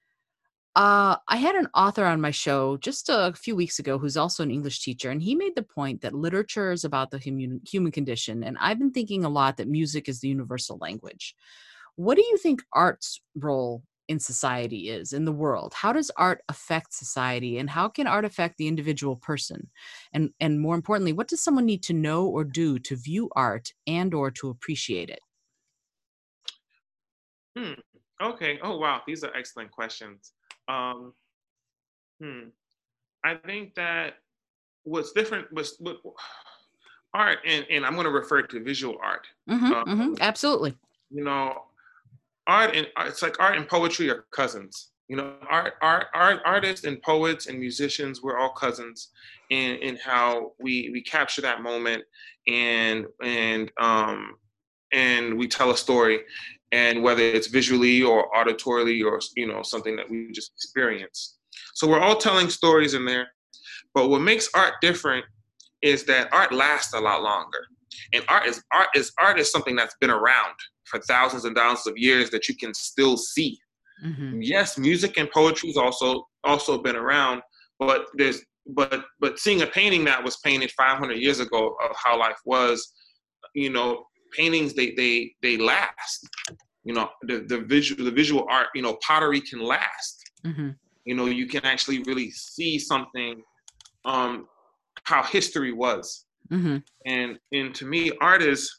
Uh, I had an author on my show just a few weeks ago who's also an English teacher, and he made the point that literature is about the human human condition. And I've been thinking a lot that music is the universal language. What do you think art's role in society is, in the world? How does art affect society, and how can art affect the individual person? And and more importantly, what does someone need to know or do to view art and or to appreciate it? Hmm. Okay. Oh wow, these are excellent questions. Um, hmm. I think that what's different was what, art, and, and I'm going to refer to visual art. Mhm, Um, mhm, absolutely. you know, art and it's like art and poetry are cousins. You know, art, art, art, artists and poets and musicians, we're all cousins in in how we we capture that moment and and um and we tell a story, and whether it's visually or auditorily or you know something that we just experience. So we're all telling stories in there. But what makes art different is that art lasts a lot longer. And art is art is art is something that's been around for thousands and thousands of years that you can still see. Mhm, Yes, music and poetry's also also been around, but there's but but seeing a painting that was painted five hundred years ago of how life was, you know, paintings they they they last. You know, the the visual the visual art, you know, pottery can last. mhm, You know, you can actually really see something um how history was. mhm, And and to me, art is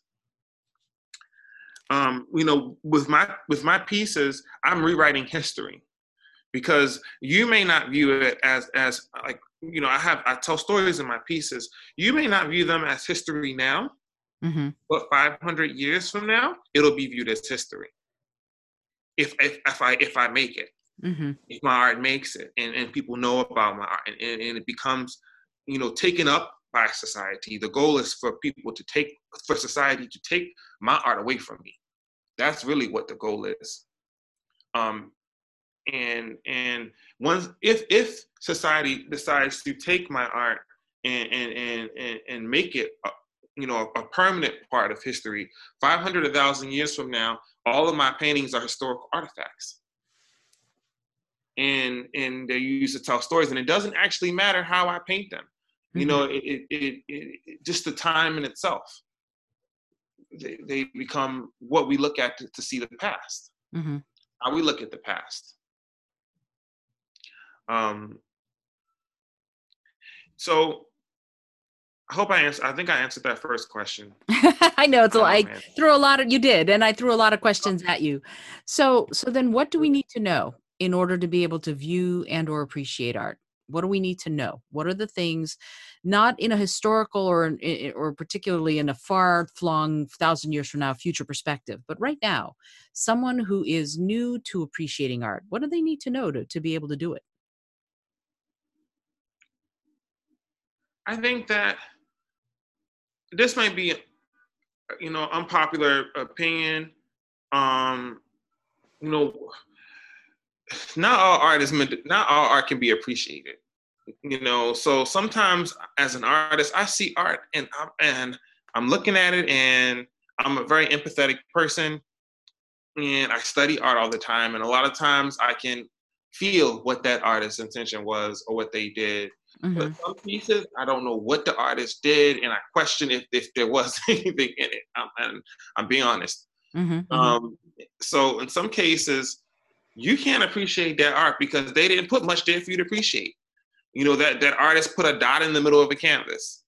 um, you know, with my with my pieces, I'm rewriting history because you may not view it as as like you know I have I tell stories in my pieces. You may not view them as history now, mhm, but five hundred years from now, it'll be viewed as history if if, if I if I make it, mhm. if my art makes it, and, and people know about my art, and, and, and it becomes you know taken up by society. The goal is for people to take for society to take my art away from me. That's really what the goal is. Um, and and once if if society decides to take my art and and and and, and make it a, you know a, a permanent part of history, five hundred, a thousand years from now, all of my paintings are historical artifacts. and and they're used to tell stories, and it doesn't actually matter how I paint them. You Mm-hmm. know, it, it, it, it just the time in itself. They, they become what we look at to, to see the past. Mm-hmm. How we look at the past. Um. So I hope I answered. I think I answered that first question. I know it's a lot. I man. threw a lot of, you did, and I threw a lot of questions at you. So, so then what do we need to know in order to be able to view and or appreciate art? What do we need to know? What are the things, not in a historical or in- or particularly in a far-flung thousand years from now future perspective, but right now, someone who is new to appreciating art, what do they need to know to, to be able to do it? I think that this might be, you know, unpopular opinion. Um, you know, not all art is meant. To, not all art can be appreciated. You know, so sometimes as an artist, I see art and I'm, and I'm looking at it, and I'm a very empathetic person, and I study art all the time, and a lot of times I can feel what that artist's intention was or what they did. Mm-hmm. But some pieces, I don't know what the artist did, and I question if, if there was anything in it. I'm, and I'm being honest. Mm-hmm. Mm-hmm. Um, so in some cases, you can't appreciate that art because they didn't put much there for you to appreciate. You know, that, that artist put a dot in the middle of a canvas.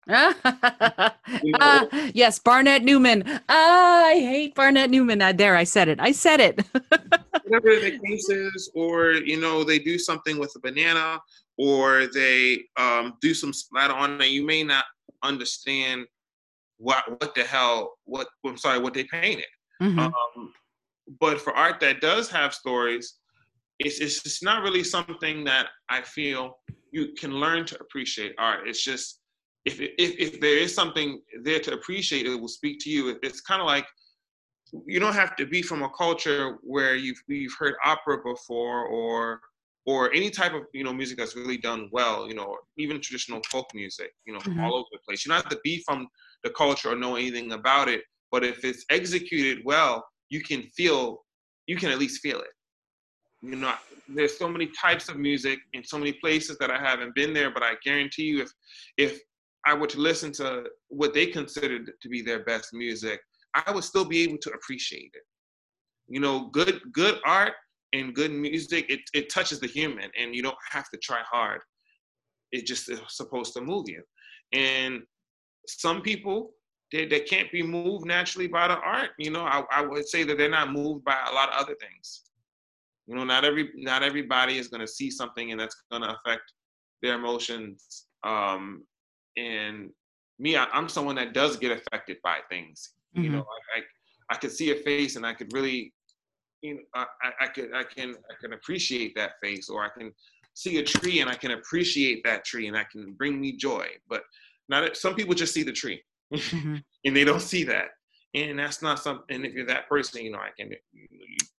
You know, uh, yes, Barnett Newman. Ah, I hate Barnett Newman. Uh, there, I said it. I said it. whatever the case is, or, you know, they do something with a banana, or they um, do some splatter on it. You may not understand what what the hell, what, I'm sorry, what they painted. Mm-hmm. Um, but for art that does have stories, it's it's just not really something that I feel you can learn to appreciate art. It's just, if if if there is something there to appreciate, it will speak to you. It's kind of like, you don't have to be from a culture where you've you've heard opera before, or or any type of, you know, music that's really done well, you know, even traditional folk music, you know, from Mm-hmm. all over the place. You don't have to be from the culture or know anything about it, but if it's executed well, you can feel, you can at least feel it. You know, there's so many types of music in so many places that I haven't been there, but I guarantee you, if if I were to listen to what they considered to be their best music, I would still be able to appreciate it. You know, good good art and good music, it, it touches the human, and you don't have to try hard. It just is supposed to move you. And some people, they, they can't be moved naturally by the art. You know, I, I would say that they're not moved by a lot of other things. You know, not every not everybody is going to see something and that's going to affect their emotions. Um, and me, I, I'm someone that does get affected by things. Mm-hmm. You know, I, I I could see a face and I could really, you know, I, I could I can I can appreciate that face, or I can see a tree and I can appreciate that tree and that can bring me joy. But not some people just see the tree Mm-hmm. and they don't see that, and that's not something. And if you're that person, you know, I can you,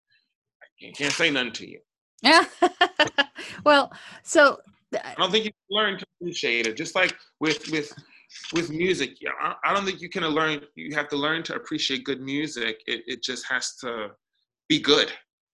you can't say nothing to you. Yeah. Well, so I don't think you can learn to appreciate it. Just like with with with music, yeah, I, I don't think you can learn. You have to learn to appreciate good music. It it just has to be good,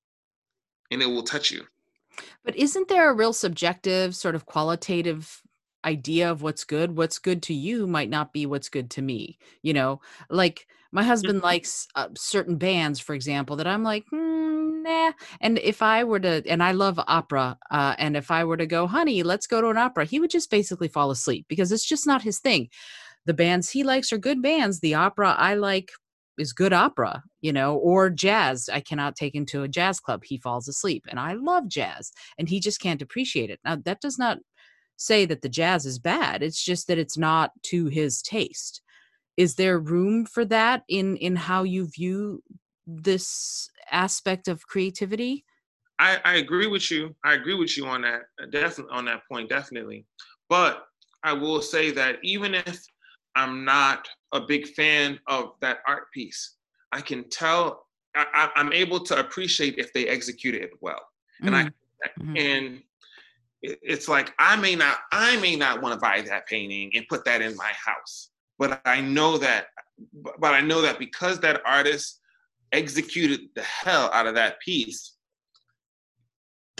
and it will touch you. but isn't there a real subjective, sort of qualitative idea of what's good? What's good to you might not be what's good to me. You know, like my husband likes uh, certain bands, for example, that I'm like, mm, nah. And if I were to, and I love opera, uh, and if I were to go, honey, let's go to an opera, he would just basically fall asleep because it's just not his thing. The bands he likes are good bands. The opera I like is good opera, you know, or jazz. I cannot take him to a jazz club. He falls asleep. And I love jazz, and he just can't appreciate it. Now, that does not say that the jazz is bad. It's just that it's not to his taste. Is there room for that in in how you view this aspect of creativity? I, I agree with you. I agree with you on that. Definitely on that point. Definitely. But I will say that even if I'm not a big fan of that art piece, I can tell, I, I'm able to appreciate if they executed it well. And I Mm-hmm. and it's like I may not I may not want to buy that painting and put that in my house, but I know that but I know that because that artist executed the hell out of that piece,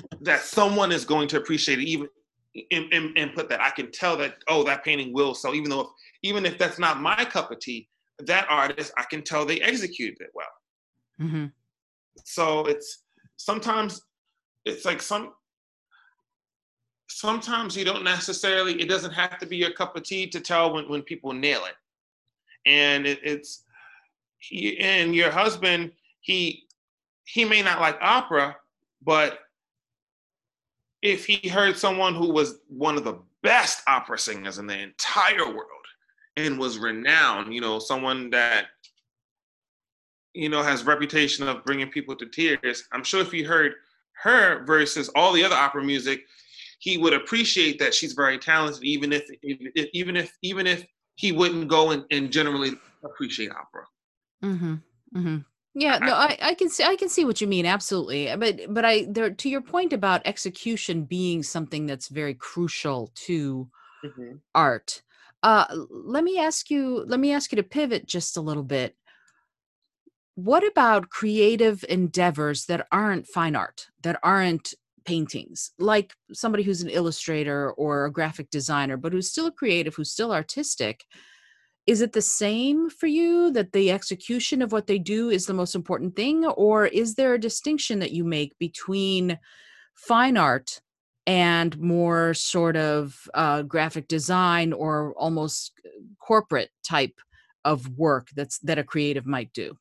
that someone is going to appreciate it, even and, and, and put that. I can tell that, oh, that painting will sell, even though if, even if that's not my cup of tea, that artist, I can tell they executed it well. Mm-hmm. So it's sometimes it's like some sometimes you don't necessarily, it doesn't have to be your cup of tea to tell when, when people nail it. And it, it's he, and your husband, he he may not like opera, but if he heard someone who was one of the best opera singers in the entire world and was renowned, you know, someone that, you know, has reputation of bringing people to tears, I'm sure if he heard her versus all the other opera music, he would appreciate that she's very talented, even if, if even if even if he wouldn't go and, and generally appreciate opera. Mm-hmm. Mm-hmm. Yeah, no, I, I can see I can see what you mean, absolutely. But but I there to your point about execution being something that's very crucial to Mm-hmm. art. Uh, let me ask you let me ask you to pivot just a little bit. What about creative endeavors that aren't fine art, that aren't paintings, like somebody who's an illustrator or a graphic designer, but who's still creative, who's still artistic? Is it the same for you, that the execution of what they do is the most important thing? Or is there a distinction that you make between fine art and more sort of uh, graphic design or almost corporate type of work that's that a creative might do?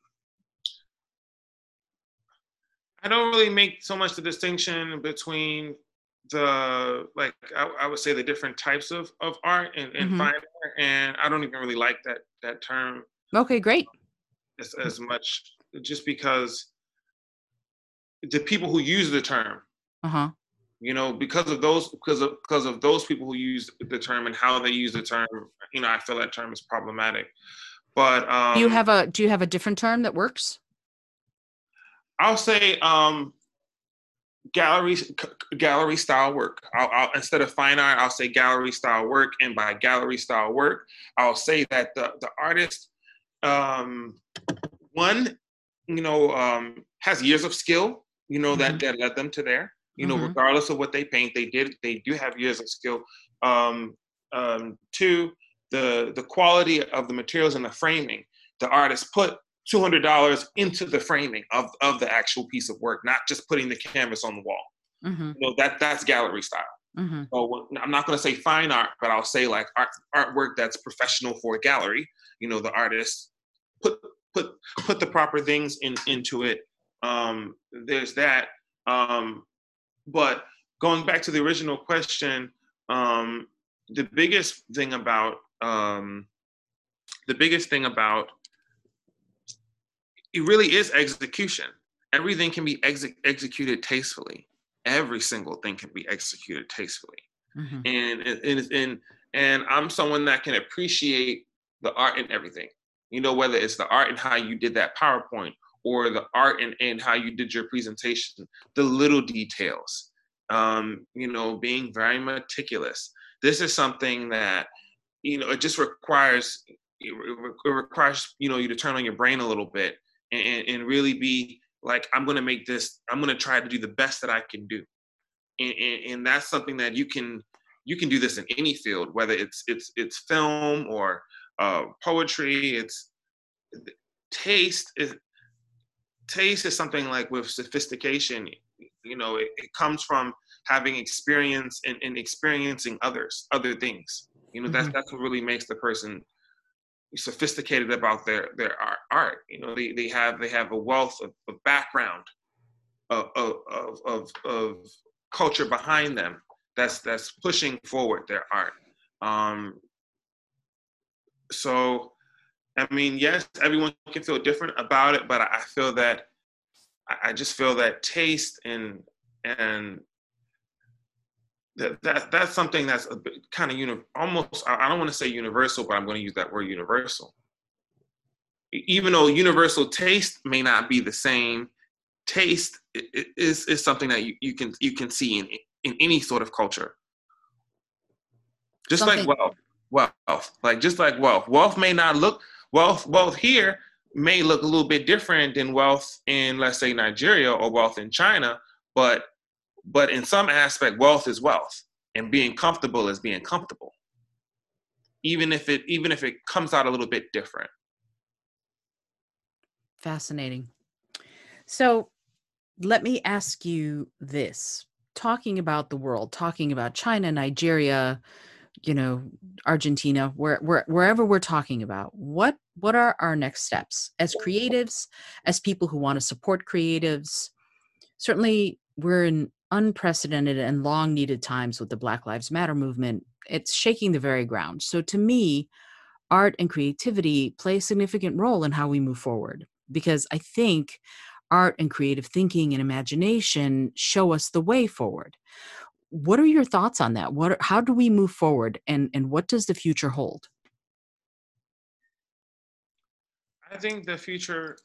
I don't really make so much the distinction between the, like, I, I would say the different types of, of art and, and Mm-hmm. fine art, and I don't even really like that that term Okay, great. as, as much, just because the people who use the term, Uh-huh. you know, because of those because of because of those people who use the term and how they use the term, you know, I feel that term is problematic. But um, Do you have a do you have a different term that works? I'll say um, gallery gallery style work. I'll, I'll, instead of fine art, I'll say gallery style work, and by gallery style work, I'll say that the the artist, um, one, you know, um, has years of skill, you know, that Mm-hmm. that led them to there. You know, Mm-hmm. regardless of what they paint, they did they do have years of skill. Um, um, two, the the quality of the materials and the framing. The artist put two hundred dollars into the framing of, of the actual piece of work, not just putting the canvas on the wall. Mm-hmm. You know, that that's gallery style. Mm-hmm. So I'm not going to say fine art, but I'll say like art artwork that's professional for a gallery. You know, the artist put put put the proper things in into it. Um, there's that. Um, but going back to the original question, um, the biggest thing about um, the biggest thing about it really is execution. Everything can be ex- executed tastefully. Every single thing can be executed tastefully. Mm-hmm. And, and, and, and I'm someone that can appreciate the art in everything. You know, whether it's the art in how you did that PowerPoint or the art in, in how you did your presentation, the little details, um, you know, being very meticulous. This is something that, you know, it just requires, it, it requires, you know, you to turn on your brain a little bit and, and really be like, I'm going to make this, I'm going to try to do the best that I can do. And, and, and that's something that you can, you can do this in any field, whether it's, it's, it's film or uh, poetry. It's taste is, taste is something like with sophistication, you know, it, it comes from having experience and, and experiencing others, other things. You know, that's, Mm-hmm. that's what really makes the person sophisticated about their their art. art. You know, they, they have they have a wealth of, of background of, of of of culture behind them that's that's pushing forward their art. Um, so, I mean, yes, everyone can feel different about it, but I feel that I just feel that taste and and that, that that's something that's a bit kind of uni- almost, I don't want to say universal, but I'm going to use that word universal. Even though universal taste may not be the same, taste is is something that you, you can you can see in in any sort of culture. Just Something. like wealth, wealth, like just like wealth, wealth may not look wealth wealth here may look a little bit different than wealth in, let's say, Nigeria or wealth in China, but but in some aspect, wealth is wealth, and being comfortable is being comfortable, even if it even if it comes out a little bit different. Fascinating. So let me ask you this. Talking about the world, talking about China, Nigeria, you know, Argentina, where, where, wherever we're talking about, what what are our next steps as creatives, as people who want to support creatives? Certainly, we're in unprecedented and long needed times with the Black Lives Matter movement. It's shaking the very ground. So to me, art and creativity play a significant role in how we move forward, because I think art and creative thinking and imagination show us the way forward. What are your thoughts on that? What, how do we move forward, and, and what does the future hold? I think the future,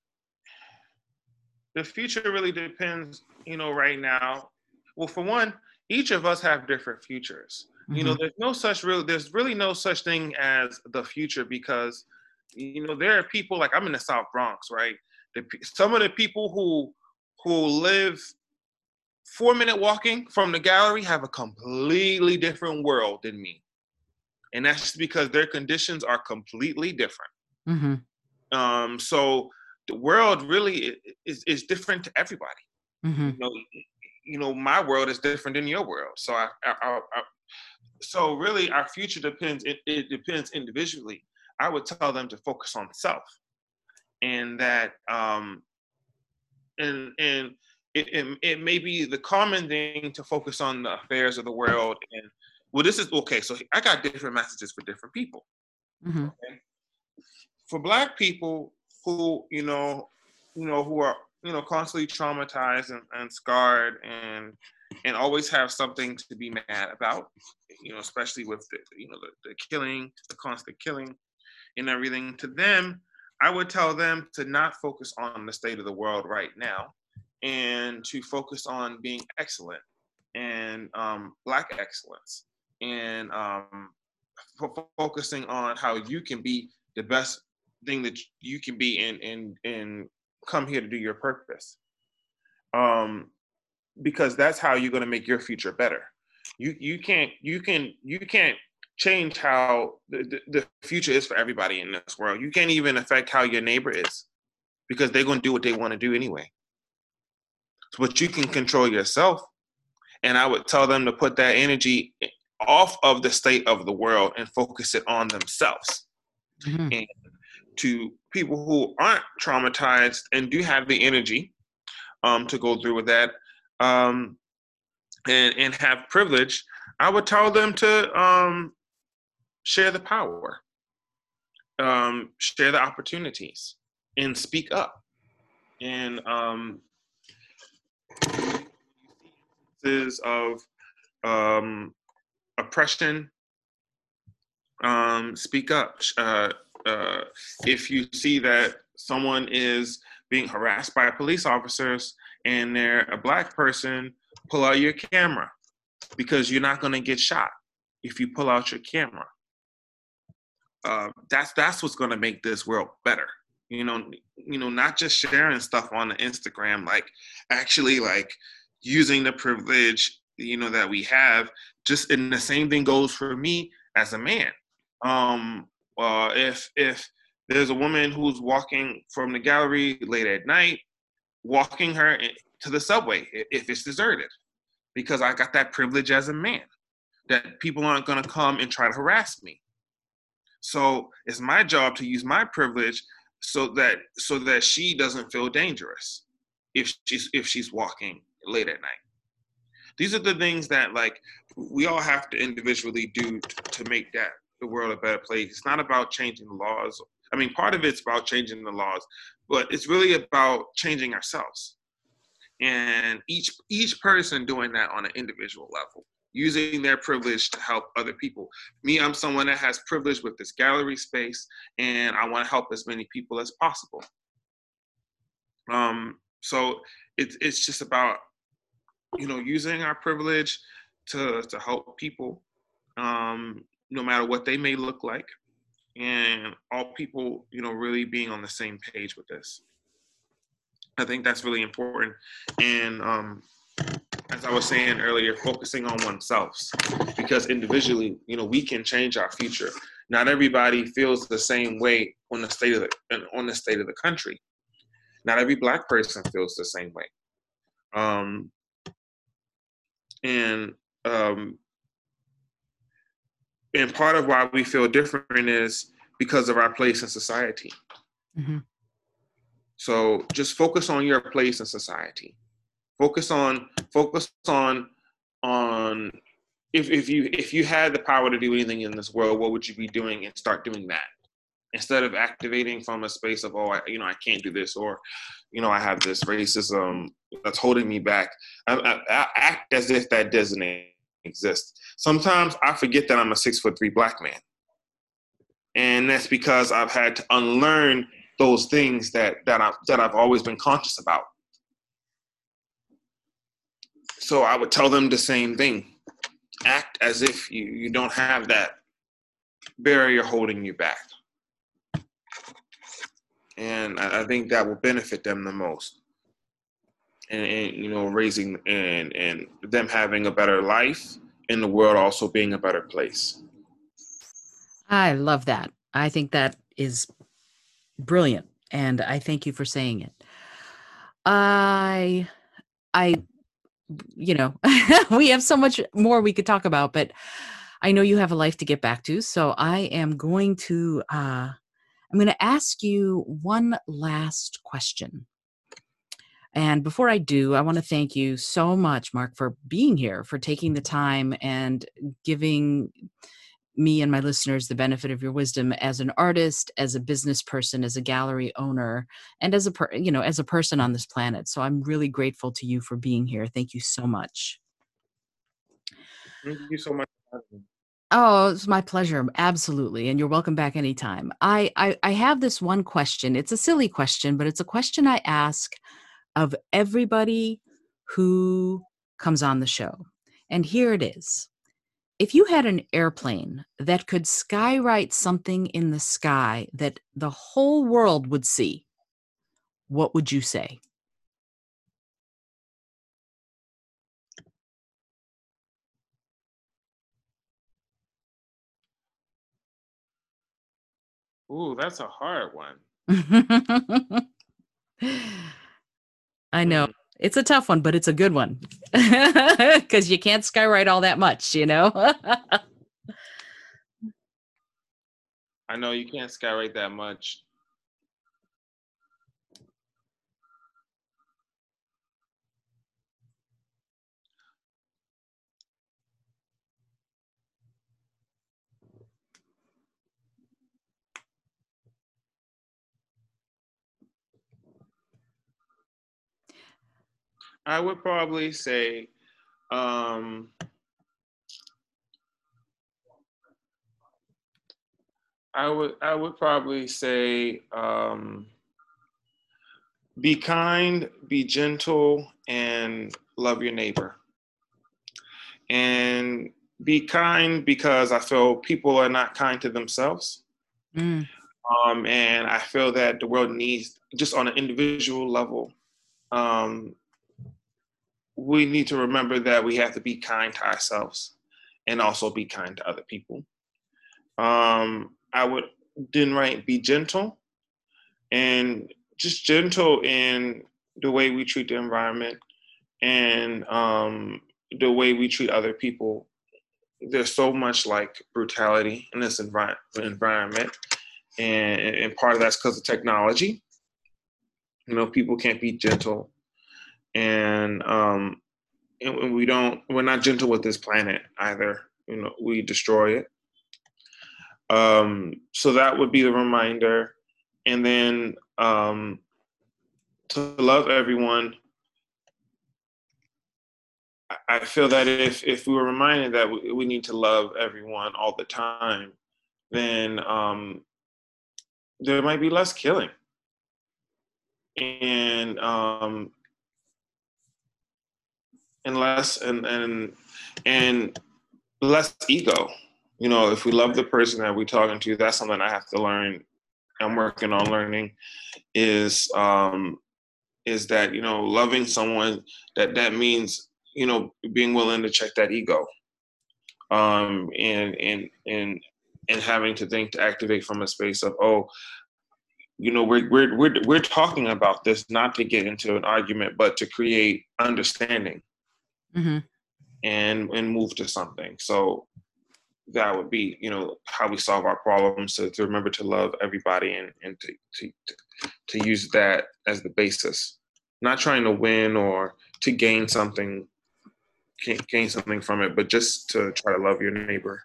the future really depends, you know, right now. Well, for one, each of us have different futures. Mm-hmm. You know, there's no such real, there's really no such thing as the future, because, you know, there are people, like I'm in the South Bronx, right? The, some of the people who who live four minute walking from the gallery have a completely different world than me. And that's just because their conditions are completely different. Mm-hmm. Um, so the world really is, is different to everybody. Mm-hmm. You know, you know, my world is different than your world. So I, I, I, I so really our future depends, it, it depends individually. I would tell them to focus on self, and that, um, and, and it, it, it may be the common thing to focus on the affairs of the world. And well, this is, okay, so I got different messages for different people. Mm-hmm. Okay? For Black people who, you know, you know, who are, you know, constantly traumatized and, and scarred, and and always have something to be mad about, you know, especially with the, you know, the, the killing, the constant killing and everything, to them, I would tell them to not focus on the state of the world right now, and to focus on being excellent, and um, Black excellence, and um, f- focusing on how you can be the best thing that you can be, and and and come here to do your purpose. Um, because that's how you're going to make your future better. You you can't you can you can't change how the, the, the future is for everybody in this world. You can't even affect how your neighbor is, because they're going to do what they want to do anyway. But you can control yourself. And I would tell them to put that energy off of the state of the world and focus it on themselves. Mm-hmm. And to people who aren't traumatized and do have the energy um, to go through with that, um, and, and have privilege, I would tell them to um, share the power, um, share the opportunities, and speak up. And um, of um, oppression, um, speak up. Uh, uh, if you see that someone is being harassed by police officers and they're a Black person, pull out your camera, because you're not going to get shot if you pull out your camera. Uh, that's that's what's going to make this world better. You know, you know, not just sharing stuff on the Instagram, like actually like using the privilege, you know, that we have. Just, and the same thing goes for me as a man. Um, uh, if if there's a woman who's walking from the gallery late at night, walking her to the subway if it's deserted, because I got that privilege as a man, that people aren't going to come and try to harass me. So it's my job to use my privilege so that so that she doesn't feel dangerous if she's if she's walking late at night. These are the things that, like, we all have to individually do to, to make that the world a better place. It's not about changing the laws. I mean, part of it's about changing the laws, but it's really about changing ourselves. And each each person doing that on an individual level, using their privilege to help other people. Me, I'm someone that has privilege with this gallery space, and I want to help as many people as possible. Um, so it's it's just about, you know, using our privilege to to help people, um, no matter what they may look like, and all people, you know, really being on the same page with this. I think that's really important. And um, as I was saying earlier, focusing on oneself, because individually, you know, we can change our future. Not everybody feels the same way on the state of the on the state of the country. Not every Black person feels the same way. Um, and um, and part of why we feel different is because of our place in society. Mm-hmm. So just focus on your place in society. Focus on focus on on if if you if you had the power to do anything in this world, what would you be doing? And start doing that instead of activating from a space of, oh, I, you know, I can't do this, or, you know, I have this racism that's holding me back. I, I, I act as if that doesn't exist. Sometimes I forget that I'm a six foot three Black man, and that's because I've had to unlearn those things that that I that I've always been conscious about. So I would tell them the same thing. Act as if you, you don't have that barrier holding you back. And I, I think that will benefit them the most. And, and you know, raising and, and them having a better life, and the world also being a better place. I love that. I think that is brilliant. And I thank you for saying it. I, I, you know, we have so much more we could talk about, but I know you have a life to get back to. So I am going to, uh, I'm going to ask you one last question. And before I do, I want to thank you so much, Mark, for being here, for taking the time and giving me and my listeners the benefit of your wisdom as an artist, as a business person, as a gallery owner, and as a per, you know, as a person on this planet. So I'm really grateful to you for being here. Thank you so much. Thank you so much. Oh, it's my pleasure. Absolutely. And you're welcome back anytime. I, I, I have this one question. It's a silly question, but it's a question I ask of everybody who comes on the show. And here it is. If you had an airplane that could skywrite something in the sky that the whole world would see, what would you say? Ooh, that's a hard one. I know. Mm. It's a tough one, but it's a good one. Because you can't skywrite all that much, you know? I know you can't skywrite that much. I would probably say, um, I would I would probably say, um, be kind, be gentle, and love your neighbor. And be kind because I feel people are not kind to themselves. Mm. Um, and I feel that the world needs, just on an individual level, um, we need to remember that we have to be kind to ourselves and also be kind to other people. Um, I would then write be gentle, and just gentle in the way we treat the environment and um, the way we treat other people. There's so much like brutality in this envi- environment. And, and part of that's because of technology. You know, people can't be gentle. And, um, and we don't, we're not gentle with this planet either. You know, we destroy it. Um, so that would be the reminder. And then um, to love everyone. I feel that if, if we were reminded that we, we need to love everyone all the time, then um, there might be less killing. And um, and less and and and less ego. You know, if we love the person that we're talking to, that's something I have to learn. I'm working on learning. Is um, is that, you know, loving someone, that that means you know, being willing to check that ego, um, and and and and having to think to activate from a space of, oh, you know, we're we're we're we're talking about this not to get into an argument, but to create understanding, Mm-hmm. and and move to something. So that would be, you know, how we solve our problems. To, to remember to love everybody, and and to, to to use that as the basis, not trying to win or to gain something, gain something from it, but just to try to love your neighbor.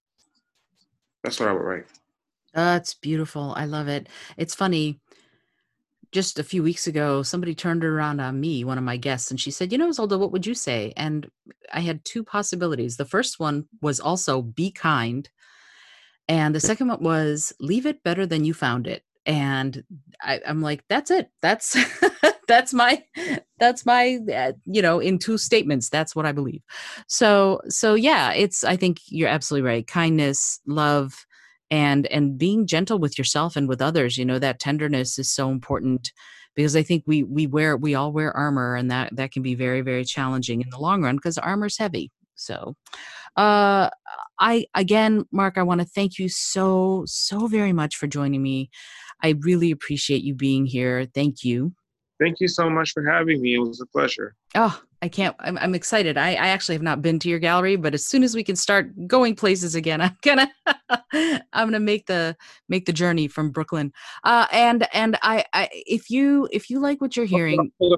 That's what I would write. That's beautiful. I love it. It's funny. Just a few weeks ago, somebody turned around on me, one of my guests, and she said, you know, Zolda, what would you say? And I had two possibilities. The first one was also be kind. And the second one was leave it better than you found it. And I, I'm like, that's it. That's that's my that's my uh, you know, in two statements, that's what I believe. So so yeah, it's I think you're absolutely right. Kindness, love, and and being gentle with yourself and with others. You know, that tenderness is so important, because I think we we wear we all wear armor, and that that can be very, very challenging in the long run because armor's heavy. So uh I again, Mark, I want to thank you so so very much for joining me. I really appreciate you being here. Thank you. Thank you so much for having me. It was a pleasure. Oh, I can't, I'm, I'm excited. I, I actually have not been to your gallery, but as soon as we can start going places again, I'm gonna, I'm gonna make the, make the journey from Brooklyn. Uh, and, and I, I, if you, if you like what you're hearing, what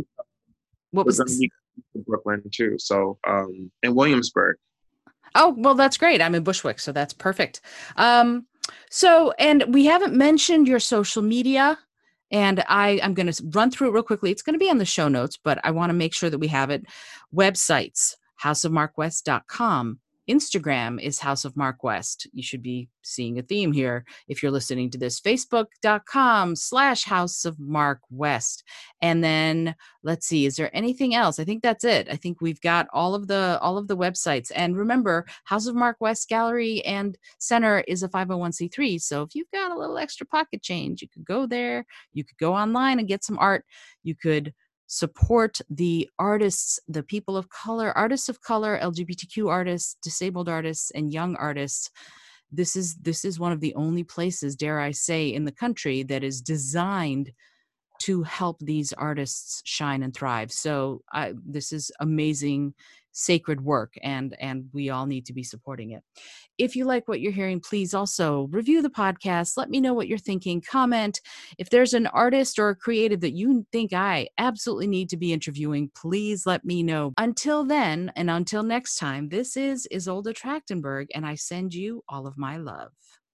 was We're gonna this? be in Brooklyn too. So, um, in Williamsburg. Oh, well, that's great. I'm in Bushwick, so that's perfect. Um, so, and we haven't mentioned your social media. And I, I'm going to run through it real quickly. It's going to be on the show notes, but I want to make sure that we have it. Websites, house of mark west dot com. Instagram is House of Mark West. You should be seeing a theme here if you're listening to this. Facebook.com slash House of Mark West. And then let's see, is there anything else? I think that's it. I think we've got all of the all of the websites. And remember, House of Mark West Gallery and Center is a five oh one c three. So if you've got a little extra pocket change, you could go there. You could go online and get some art. You could support the artists, the people of color, artists of color, L G B T Q artists, disabled artists, and young artists. This is this is one of the only places, dare I say, in the country that is designed to help these artists shine and thrive. So I, this is amazing, sacred work, and and we all need to be supporting it. If you like what you're hearing, please also review the podcast. Let me know what you're thinking. Comment. If there's an artist or a creative that you think I absolutely need to be interviewing, please let me know. Until then, and until next time, this is Isolde Trachtenberg, and I send you all of my love.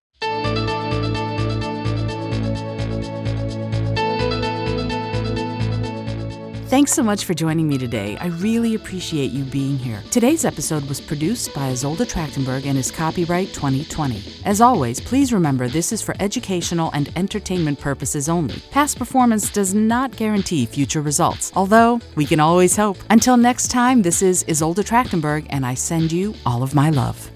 Thanks so much for joining me today. I really appreciate you being here. Today's episode was produced by Isolde Trachtenberg and is copyright twenty twenty. As always, please remember this is for educational and entertainment purposes only. Past performance does not guarantee future results, although we can always hope. Until next time, this is Isolde Trachtenberg, and I send you all of my love.